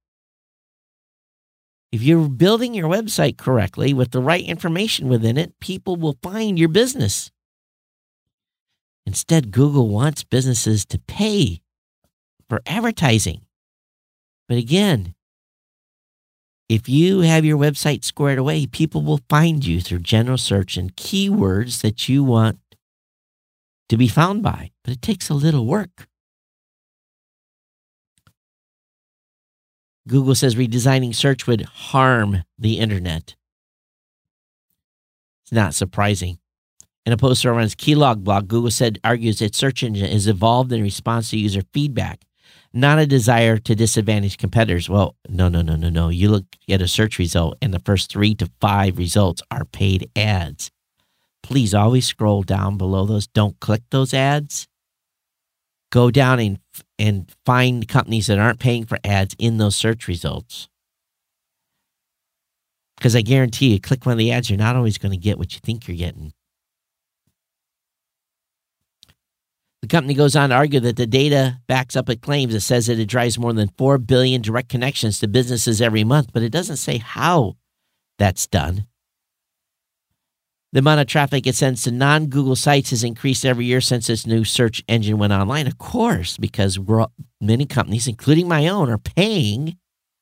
If you're building your website correctly with the right information within it, people will find your business. Instead, Google wants businesses to pay for advertising. But again, if you have your website squared away, people will find you through general search and keywords that you want to be found by. But it takes a little work. Google says redesigning search would harm the internet. It's not surprising. In a post on its Keylog blog, Google said argues its search engine has evolved in response to user feedback, not a desire to disadvantage competitors. Well, no, no, no, no, no. You look at a search result, and the first three to five results are paid ads. Please always scroll down below those. Don't click those ads. Go down and and find companies that aren't paying for ads in those search results. Because I guarantee you, click one of the ads, you're not always going to get what you think you're getting. The company goes on to argue that the data backs up its claims. It says that it drives more than four billion direct connections to businesses every month, but it doesn't say how that's done. The amount of traffic it sends to non-Google sites has increased every year since its new search engine went online. Of course, because we're, many companies, including my own, are paying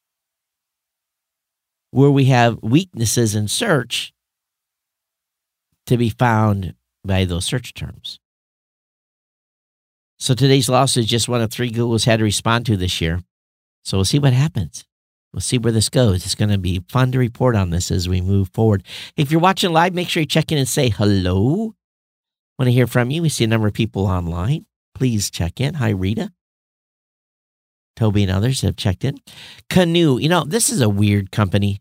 where we have weaknesses in search to be found by those search terms. So today's lawsuit is just one of three Google's had to respond to this year. So we'll see what happens. We'll see where this goes. It's going to be fun to report on this as we move forward. If you're watching live, make sure you check in and say hello. Want to hear from you. We see a number of people online. Please check in. Hi, Rita. Toby and others have checked in. Canoo. You know, this is a weird company.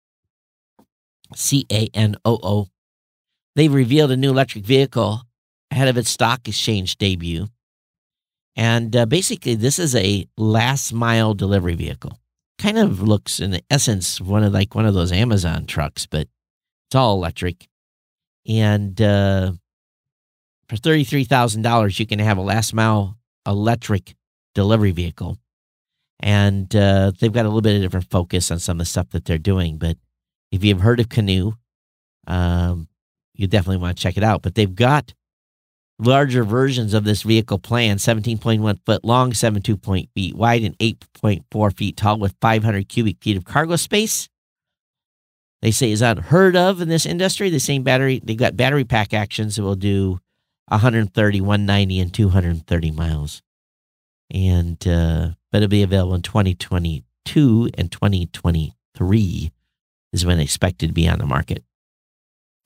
C A N O O. They've revealed a new electric vehicle ahead of its stock exchange debut. And uh, basically, this is a last mile delivery vehicle. Kind of looks, in essence, one of like one of those Amazon trucks, but it's all electric. And uh, for thirty-three thousand dollars, you can have a last mile electric delivery vehicle. And uh, they've got a little bit of different focus on some of the stuff that they're doing. But if you've heard of Canoo, um, you definitely want to check it out. But they've got larger versions of this vehicle planned, seventeen point one foot long, seven point two feet wide, and eight point four feet tall with five hundred cubic feet of cargo space. They say is unheard of in this industry. The same battery, they've got battery pack actions that will do one thirty, one ninety, and two hundred thirty miles. And, uh, but it'll be available in twenty twenty-two and twenty twenty-three is when expected to be on the market.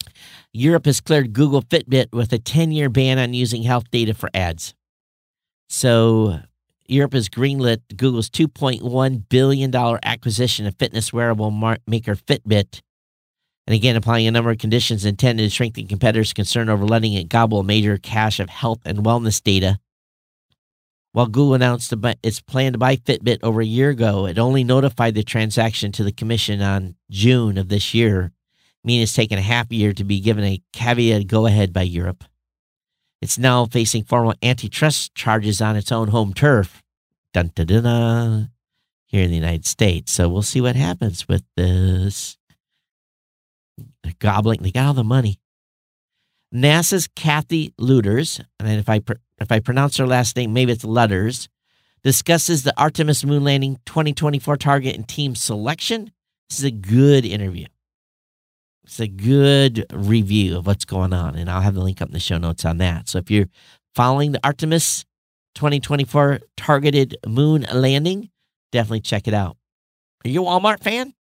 Europe has cleared Google Fitbit with a ten-year ban on using health data for ads. So Europe has greenlit Google's two point one billion dollars acquisition of fitness wearable mar- maker Fitbit. And again, applying a number of conditions intended to strengthen competitors' concern over letting it gobble a major cache of health and wellness data. While Google announced its plan to buy Fitbit over a year ago, it only notified the transaction to the commission on June of this year, meaning it's taken a half year to be given a caveat go-ahead by Europe. It's now facing formal antitrust charges on its own home turf, dun, dun, dun, dun, here in the United States. So we'll see what happens with this. They're gobbling. They got all the money. NASA's Kathy Lueders, and if I if I pronounce her last name, maybe it's Lueders, discusses the Artemis moon landing twenty twenty-four target and team selection. This is a good interview. It's a good review of what's going on, and I'll have the link up in the show notes on that. So if you're following the Artemis twenty twenty-four targeted moon landing, definitely check it out. Are you a Walmart fan?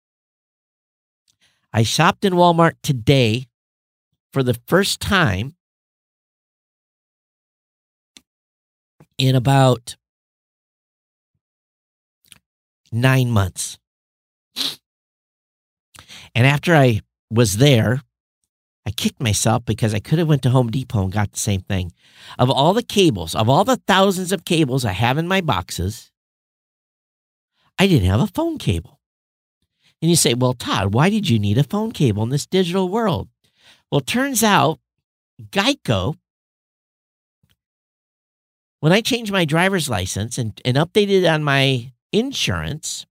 I shopped in Walmart today for the first time in about nine months. And after I was there, I kicked myself because I could have went to Home Depot and got the same thing. Of all the cables, of all the thousands of cables I have in my boxes, I didn't have a phone cable. And you say, well, Todd, why did you need a phone cable in this digital world? Well, it turns out Geico, when I changed my driver's license and, and updated it on my insurance,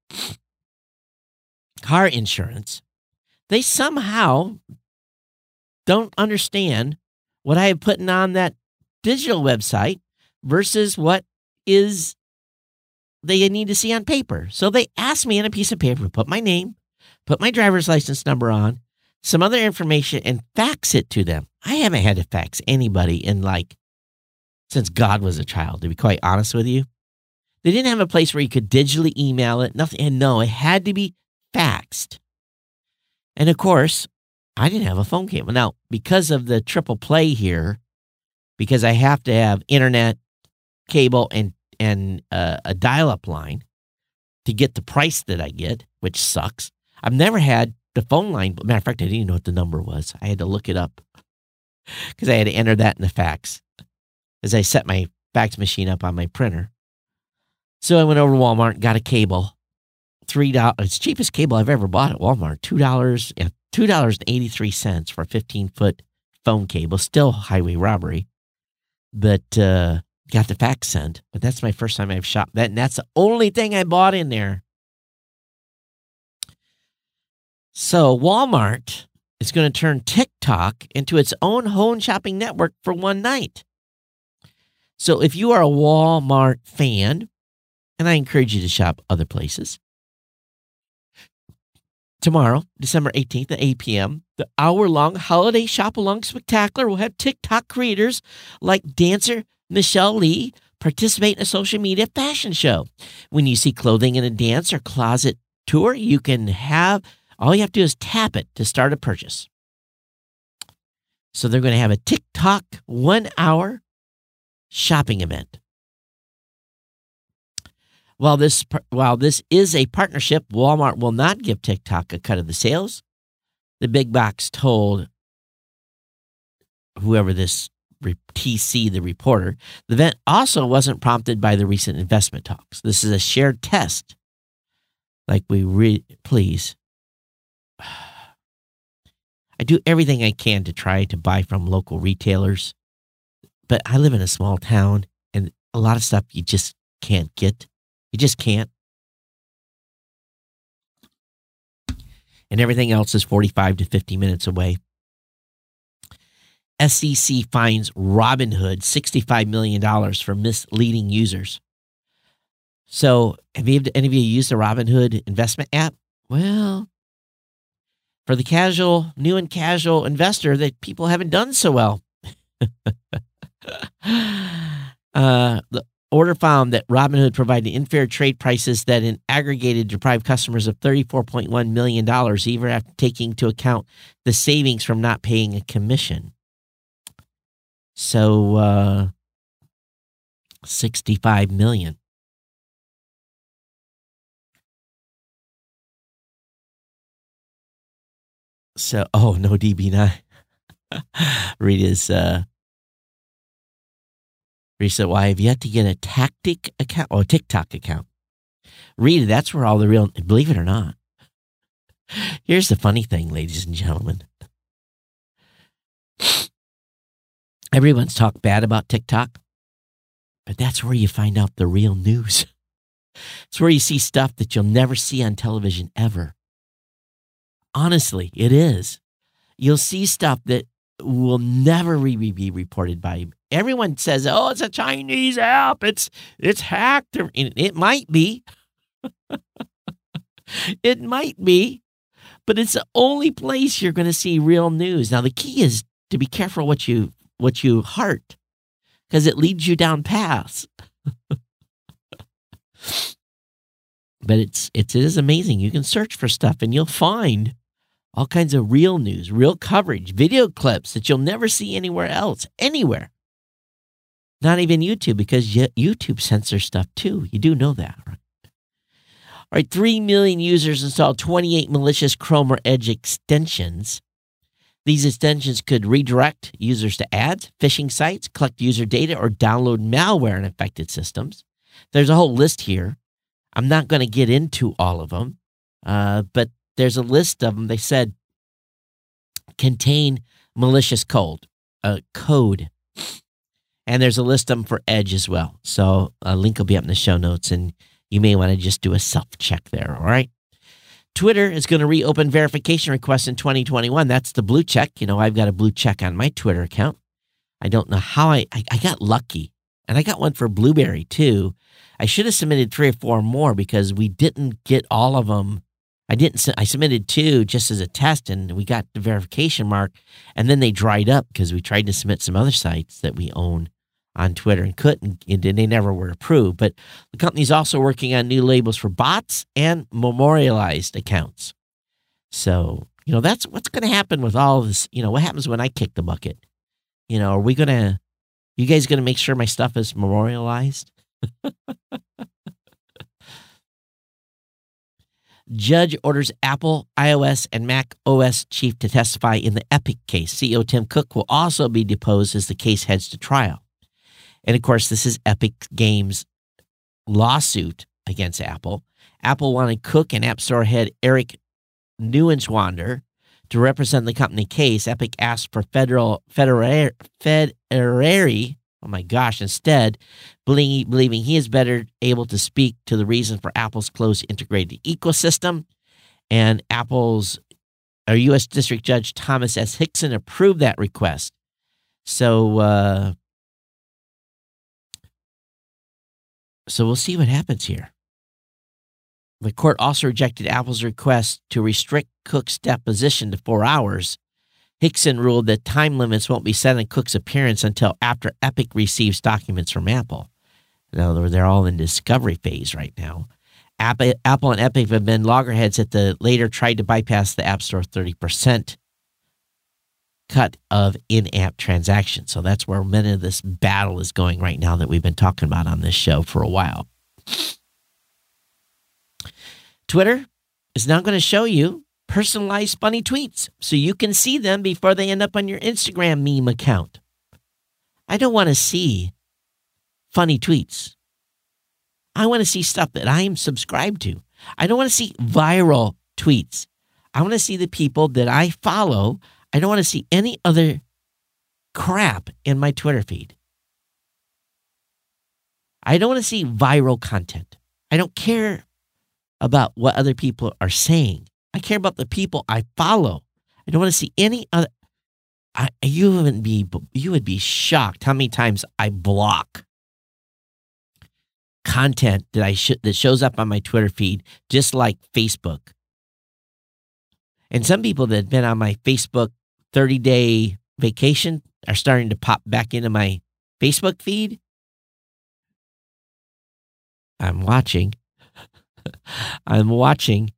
car insurance, they somehow don't understand what I have put on that digital website versus what is they need to see on paper. So they asked me on a piece of paper to put my name, put my driver's license number on, some other information, and fax it to them. I haven't had to fax anybody in like, since God was a child, to be quite honest with you. They didn't have a place where you could digitally email it, nothing. And no, it had to be faxed. And of course, I didn't have a phone cable. Now, because of the triple play here, because I have to have internet, cable, and and uh, a dial-up line to get the price that I get, which sucks. I've never had the phone line. But matter of fact, I didn't even know what the number was. I had to look it up because I had to enter that in the fax as I set my fax machine up on my printer. So I went over to Walmart, got a cable, three dollars. It's the cheapest cable I've ever bought at Walmart, two dollars, yeah, two dollars and eighty-three cents for a fifteen-foot phone cable. Still highway robbery, but uh, got the fax sent. But that's my first time I've shopped that, and that's the only thing I bought in there. So Walmart is going to turn TikTok into its own home shopping network for one night. So if you are a Walmart fan, and I encourage you to shop other places, tomorrow, December eighteenth at eight p.m., the hour-long holiday shop-along spectacular will have TikTok creators like dancer Michelle Lee participate in a social media fashion show. When you see clothing in a dance or closet tour, you can have, all you have to do is tap it to start a purchase. So they're going to have a TikTok one-hour shopping event. While this while this is a partnership, Walmart will not give TikTok a cut of the sales. The big box told whoever this T C, the reporter, the event also wasn't prompted by the recent investment talks. This is a shared test. Like we re- please. I do everything I can to try to buy from local retailers, but I live in a small town, and a lot of stuff you just can't get. You just can't. And everything else is forty-five to fifty minutes away. S E C fines Robinhood sixty-five million dollars for misleading users. So have you, any of you used the Robinhood investment app? Well, for the casual, new and casual investor, that people haven't done so well. uh, the order found that Robinhood provided unfair trade prices that in aggregated deprived customers of thirty-four point one million dollars, even after taking into account the savings from not paying a commission. So, uh, sixty-five million dollars. So, oh, no D B nine. Rita's, uh, Rita said, well, I have yet to get a tactic account or a TikTok account. Rita, that's where all the real, believe it or not. Here's the funny thing, ladies and gentlemen. Everyone's talked bad about TikTok, but that's where you find out the real news. It's where you see stuff that you'll never see on television ever. Honestly, it is. You'll see stuff that will never be reported by everyone. Says, oh, it's a Chinese app. It's it's hacked. It might be. It might be. But it's the only place you're going to see real news. Now, the key is to be careful what you what you heart, because it leads you down paths. But it's, it's it is amazing. You can search for stuff and you'll find all kinds of real news, real coverage, video clips that you'll never see anywhere else, anywhere. Not even YouTube, because YouTube censors stuff too. You do know that, right? All right, three million users installed twenty-eight malicious Chrome or Edge extensions. These extensions could redirect users to ads, phishing sites, collect user data, or download malware in affected systems. There's a whole list here. I'm not going to get into all of them, uh, but there's a list of them. They said contain malicious code, uh, code. And there's a list of them for Edge as well. So a link will be up in the show notes, and you may want to just do a self-check there, all right? Twitter is going to reopen verification requests in twenty twenty-one. That's the blue check. You know, I've got a blue check on my Twitter account. I don't know how I, I, I got lucky. And I got one for Blueberry, too. I should have submitted three or four more because we didn't get all of them. I didn't. I submitted two just as a test, and we got the verification mark, and then they dried up because we tried to submit some other sites that we own on Twitter and couldn't, and they never were approved. But the company's also working on new labels for bots and memorialized accounts. So, you know, that's what's going to happen with all of this. You know, what happens when I kick the bucket? You know, are we going to, you guys going to make sure my stuff is memorialized? Judge orders Apple, iOS, and Mac O S chief to testify in the Epic case. C E O Tim Cook will also be deposed as the case heads to trial. And, of course, this is Epic Games' lawsuit against Apple. Apple wanted Cook and App Store head Eric Neuenschwander to represent the company case. Epic asked for federal federal federary, oh my gosh, instead, believing, believing he is better able to speak to the reason for Apple's close integrated ecosystem. And Apple's our U S District Judge Thomas S. Hickson approved that request. So, uh, so we'll see what happens here. The court also rejected Apple's request to restrict Cook's deposition to four hours. Hickson ruled that time limits won't be set on Cook's appearance until after Epic receives documents from Apple. In other words, they're all in discovery phase right now. Apple and Epic have been loggerheads that the later tried to bypass the App Store thirty percent cut of in-app transactions. So that's where many of this battle is going right now that we've been talking about on this show for a while. Twitter is now going to show you personalized funny tweets so you can see them before they end up on your Instagram meme account. I don't want to see funny tweets. I want to see stuff that I am subscribed to. I don't want to see viral tweets. I want to see the people that I follow. I don't want to see any other crap in my Twitter feed. I don't want to see viral content. I don't care about what other people are saying. I care about the people I follow. I don't want to see any other. I, you wouldn't be. You would be shocked how many times I block content that I should that shows up on my Twitter feed, just like Facebook. And some people that have been on my Facebook thirty-day vacation are starting to pop back into my Facebook feed. I'm watching. I'm watching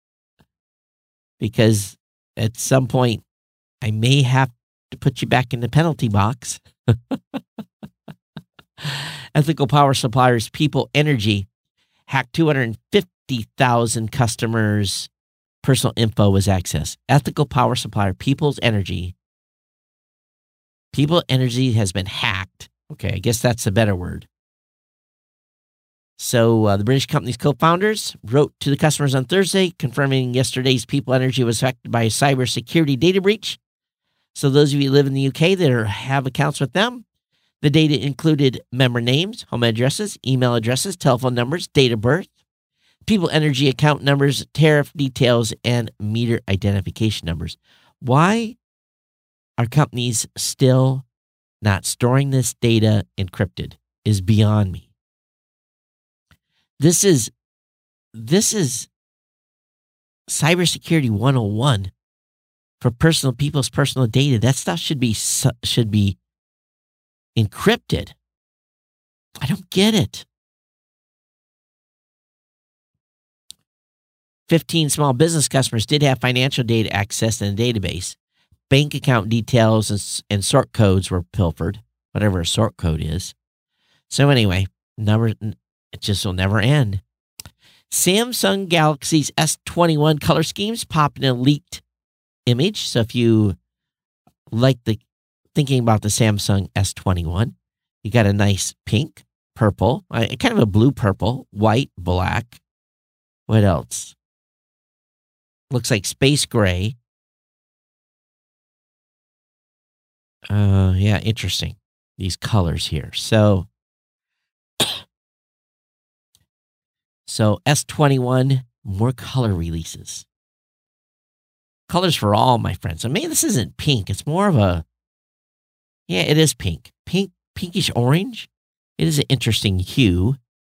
because at some point I may have to put you back in the penalty box. Ethical Power Suppliers People Energy hacked two hundred fifty thousand customers' personal info was accessed. Ethical Power Supplier People's Energy. People Energy has been hacked. Okay, I guess that's a better word. So uh, the British company's co-founders wrote to the customers on Thursday, confirming yesterday's People Energy was affected by a cybersecurity data breach. So those of you who live in the U K that are, have accounts with them, the data included member names, home addresses, email addresses, telephone numbers, date of birth, People Energy account numbers, tariff details, and meter identification numbers. Why are companies still not storing this data encrypted is beyond me. This is this is cybersecurity one oh one for personal people's personal data. That stuff should be should be encrypted. I don't get it. fifteen small business customers did have financial data accessed in a database. Bank account details and, and sort codes were pilfered, whatever a sort code is. So anyway, number it just will never end. Samsung Galaxy's S twenty-one color schemes pop in a leaked image. So if you like the thinking about the Samsung S twenty-one, you got a nice pink, purple, uh, kind of a blue purple, white, black. What else? Looks like space gray. Uh, yeah, interesting. These colors here. So, so S twenty-one, more color releases. Colors for all, my friends. I mean, this isn't pink. It's more of a, yeah, it is pink. Pink, pinkish orange. It is an interesting hue.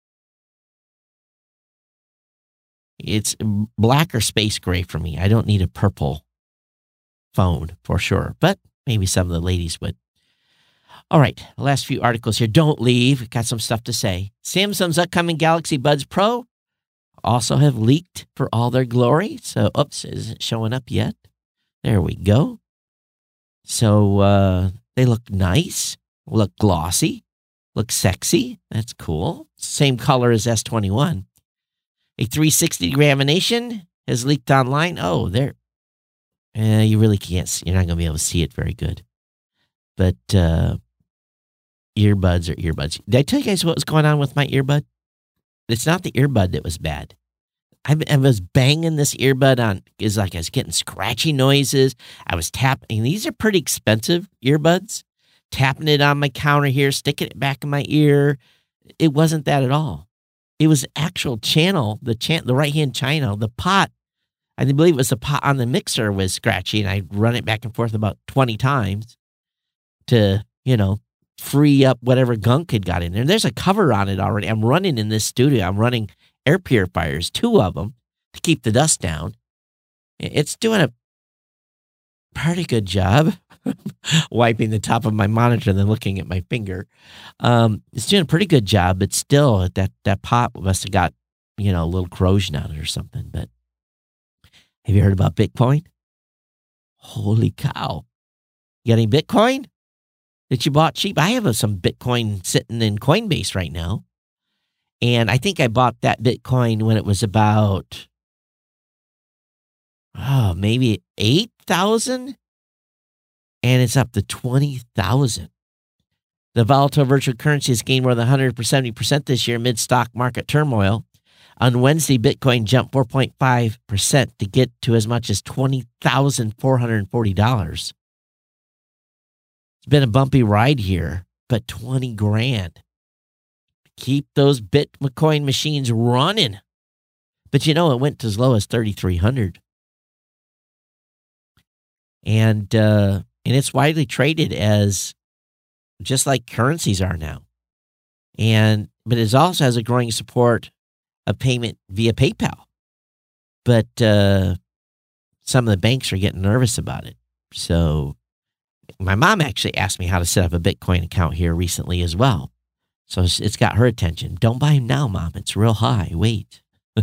It's black or space gray for me. I don't need a purple phone for sure, but maybe some of the ladies would. All right, last few articles here. Don't leave. Got some stuff to say. Samsung's upcoming Galaxy Buds Pro also have leaked for all their glory. So, oops, isn't showing up yet. There we go. So, uh, they look nice, look glossy, look sexy. That's cool. Same color as S twenty-one. A three sixty degree animation has leaked online. Oh, there. Uh, you really can't see. You're not going to be able to see it very good. But uh, earbuds are earbuds. Did I tell you guys what was going on with my earbud? It's not the earbud that was bad. I, I was banging this earbud on. It's like I was getting scratchy noises. I was tapping. These are pretty expensive earbuds. Tapping it on my counter here, sticking it back in my ear. It wasn't that at all. It was actual channel, the chan- the right-hand channel, the pot. I believe it was the pot on the mixer was scratchy, and I'd run it back and forth about twenty times to, you know, free up whatever gunk had got in there. And there's a cover on it already. I'm running in this studio. I'm running air purifiers, two of them, to keep the dust down. It's doing a pretty good job wiping the top of my monitor and then looking at my finger. Um, it's doing a pretty good job, but still, that, that pot must have got, you know, a little corrosion on it or something. But have you heard about Bitcoin? Holy cow. You got any Bitcoin that you bought cheap? I have some Bitcoin sitting in Coinbase right now. And I think I bought that Bitcoin when it was about, oh, maybe eight thousand. And it's up to twenty thousand. The volatile virtual currency has gained more than one hundred seventy percent this year amid stock market turmoil. On Wednesday, Bitcoin jumped four point five percent to get to as much as twenty thousand four hundred forty dollars. It's been a bumpy ride here, but twenty grand. Keep those Bitcoin machines running. But you know, it went as low as thirty-three hundred. And, uh, and it's widely traded as just like currencies are now. And, but it also has a growing support of payment via PayPal. But, uh, some of the banks are getting nervous about it. So my mom actually asked me how to set up a Bitcoin account here recently as well. So it's it's got her attention. Don't buy them now, Mom. It's real high. Wait.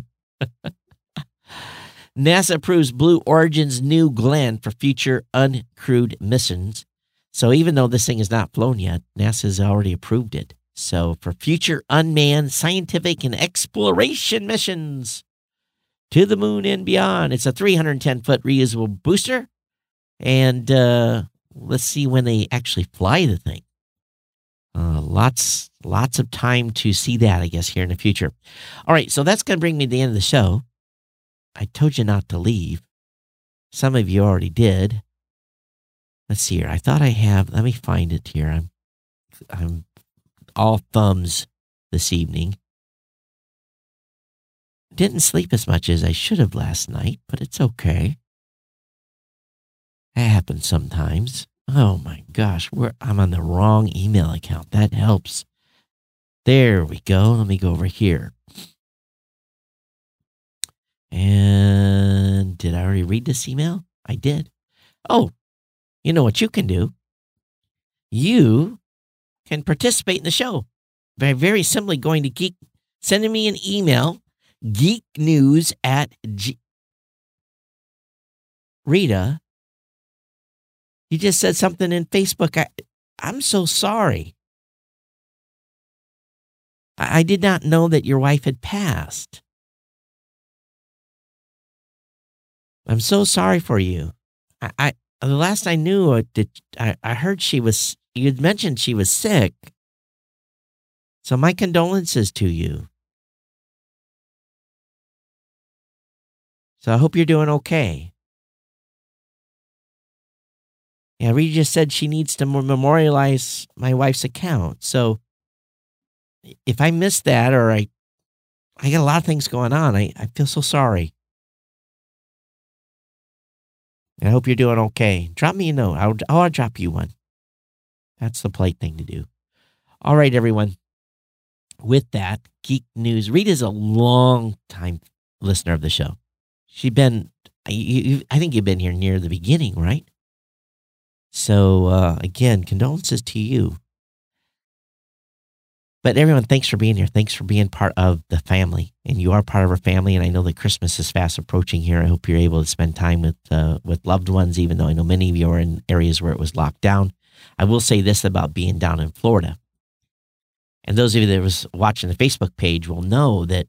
NASA approves Blue Origin's New Glenn for future uncrewed missions. So even though this thing is not flown yet, NASA's already approved it. So for future unmanned scientific and exploration missions to the moon and beyond. It's a three hundred ten foot reusable booster. And uh, let's see when they actually fly the thing. Uh, lots, lots of time to see that, I guess, here in the future. All right, so that's going to bring me to the end of the show. I told you not to leave. Some of you already did. Let's see here. I thought I have. Let me find it here. I'm, I'm all thumbs this evening. Didn't sleep as much as I should have last night, but it's okay. That happens sometimes. Oh my gosh, we're, I'm on the wrong email account. That helps. There we go. Let me go over here. And did I already read this email? I did. Oh, you know what you can do? You can participate in the show by very simply going to Geek, sending me an email, geeknews at G- Rita. You just said something in Facebook. I, I'm so sorry. I, I did not know that your wife had passed. I'm so sorry for you. I, I the last I knew, it, I, I heard she was, you had mentioned she was sick. So my condolences to you. So I hope you're doing okay. Yeah, Rita just said she needs to memorialize my wife's account. So if I missed that, or I, I got a lot of things going on, I, I feel so sorry. I hope you're doing okay. Drop me a note. I'll, I'll drop you one. That's the polite thing to do. All right, everyone. With that, Geek News. Rita's a long time listener of the show. She's been, you, I think you've been here near the beginning, right? So, uh, again, condolences to you. But everyone, thanks for being here. Thanks for being part of the family. And you are part of our family. And I know that Christmas is fast approaching here. I hope you're able to spend time with uh, with loved ones, even though I know many of you are in areas where it was locked down. I will say this about being down in Florida. And those of you that was watching the Facebook page will know that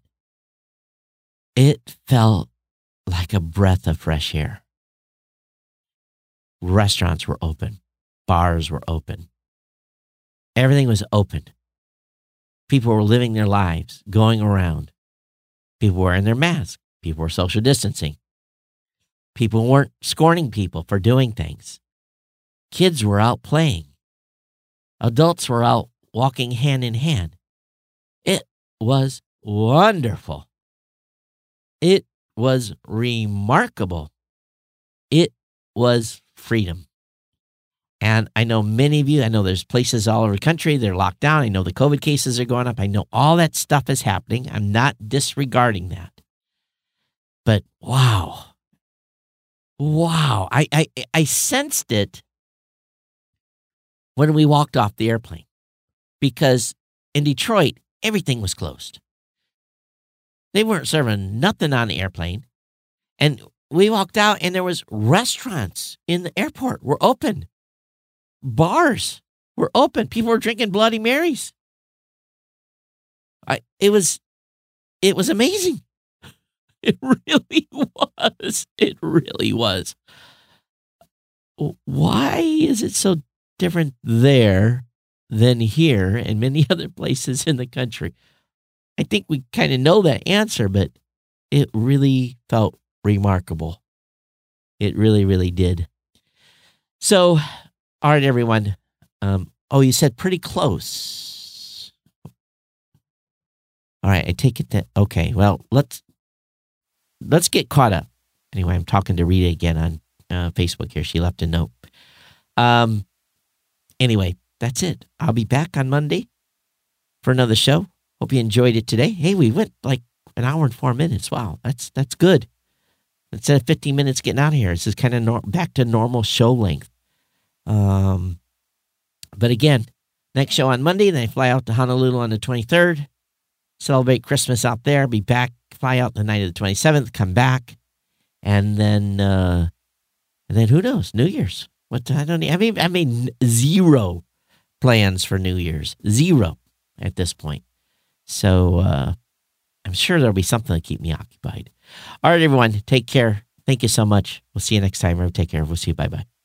it felt like a breath of fresh air. Restaurants were open. Bars were open. Everything was open. People were living their lives, going around. People were wearing their masks. People were social distancing. People weren't scorning people for doing things. Kids were out playing. Adults were out walking hand in hand. It was wonderful. It was remarkable. It was freedom. And I know many of you, I know there's places all over the country, they're locked down. I know the COVID cases are going up. I know all that stuff is happening. I'm not disregarding that. But wow. Wow. I, I, I sensed it when we walked off the airplane. Because in Detroit, everything was closed. They weren't serving nothing on the airplane. And we walked out and there was restaurants in the airport were open. Bars were open. People were drinking Bloody Marys. I, it was, it was amazing. It really was. It really was. Why is it so different there than here and many other places in the country? I think we kind of know that answer, but it really felt remarkable. It really, really did. So, all right, everyone. Um, oh, you said pretty close. All right, I take it that, okay, well, let's, let's get caught up. Anyway, I'm talking to Rita again on uh, Facebook here. She left a note. Um, anyway, that's it. I'll be back on Monday for another show. Hope you enjoyed it today. Hey, we went like an hour and four minutes. Wow, that's that's good. Instead of fifteen minutes getting out of here, this is kind of nor- back to normal show length. Um, but again, Next show on Monday. Then I fly out to Honolulu on the twenty-third. Celebrate Christmas out there. Be back. Fly out the night of the twenty-seventh. Come back. And then, uh, and then who knows? New Year's. What I don't. I mean, I mean zero plans for New Year's. Zero at this point. So uh, I'm sure there'll be something to keep me occupied. All right, everyone. Take care. Thank you so much. We'll see you next time. Take care. We'll see you. Bye bye.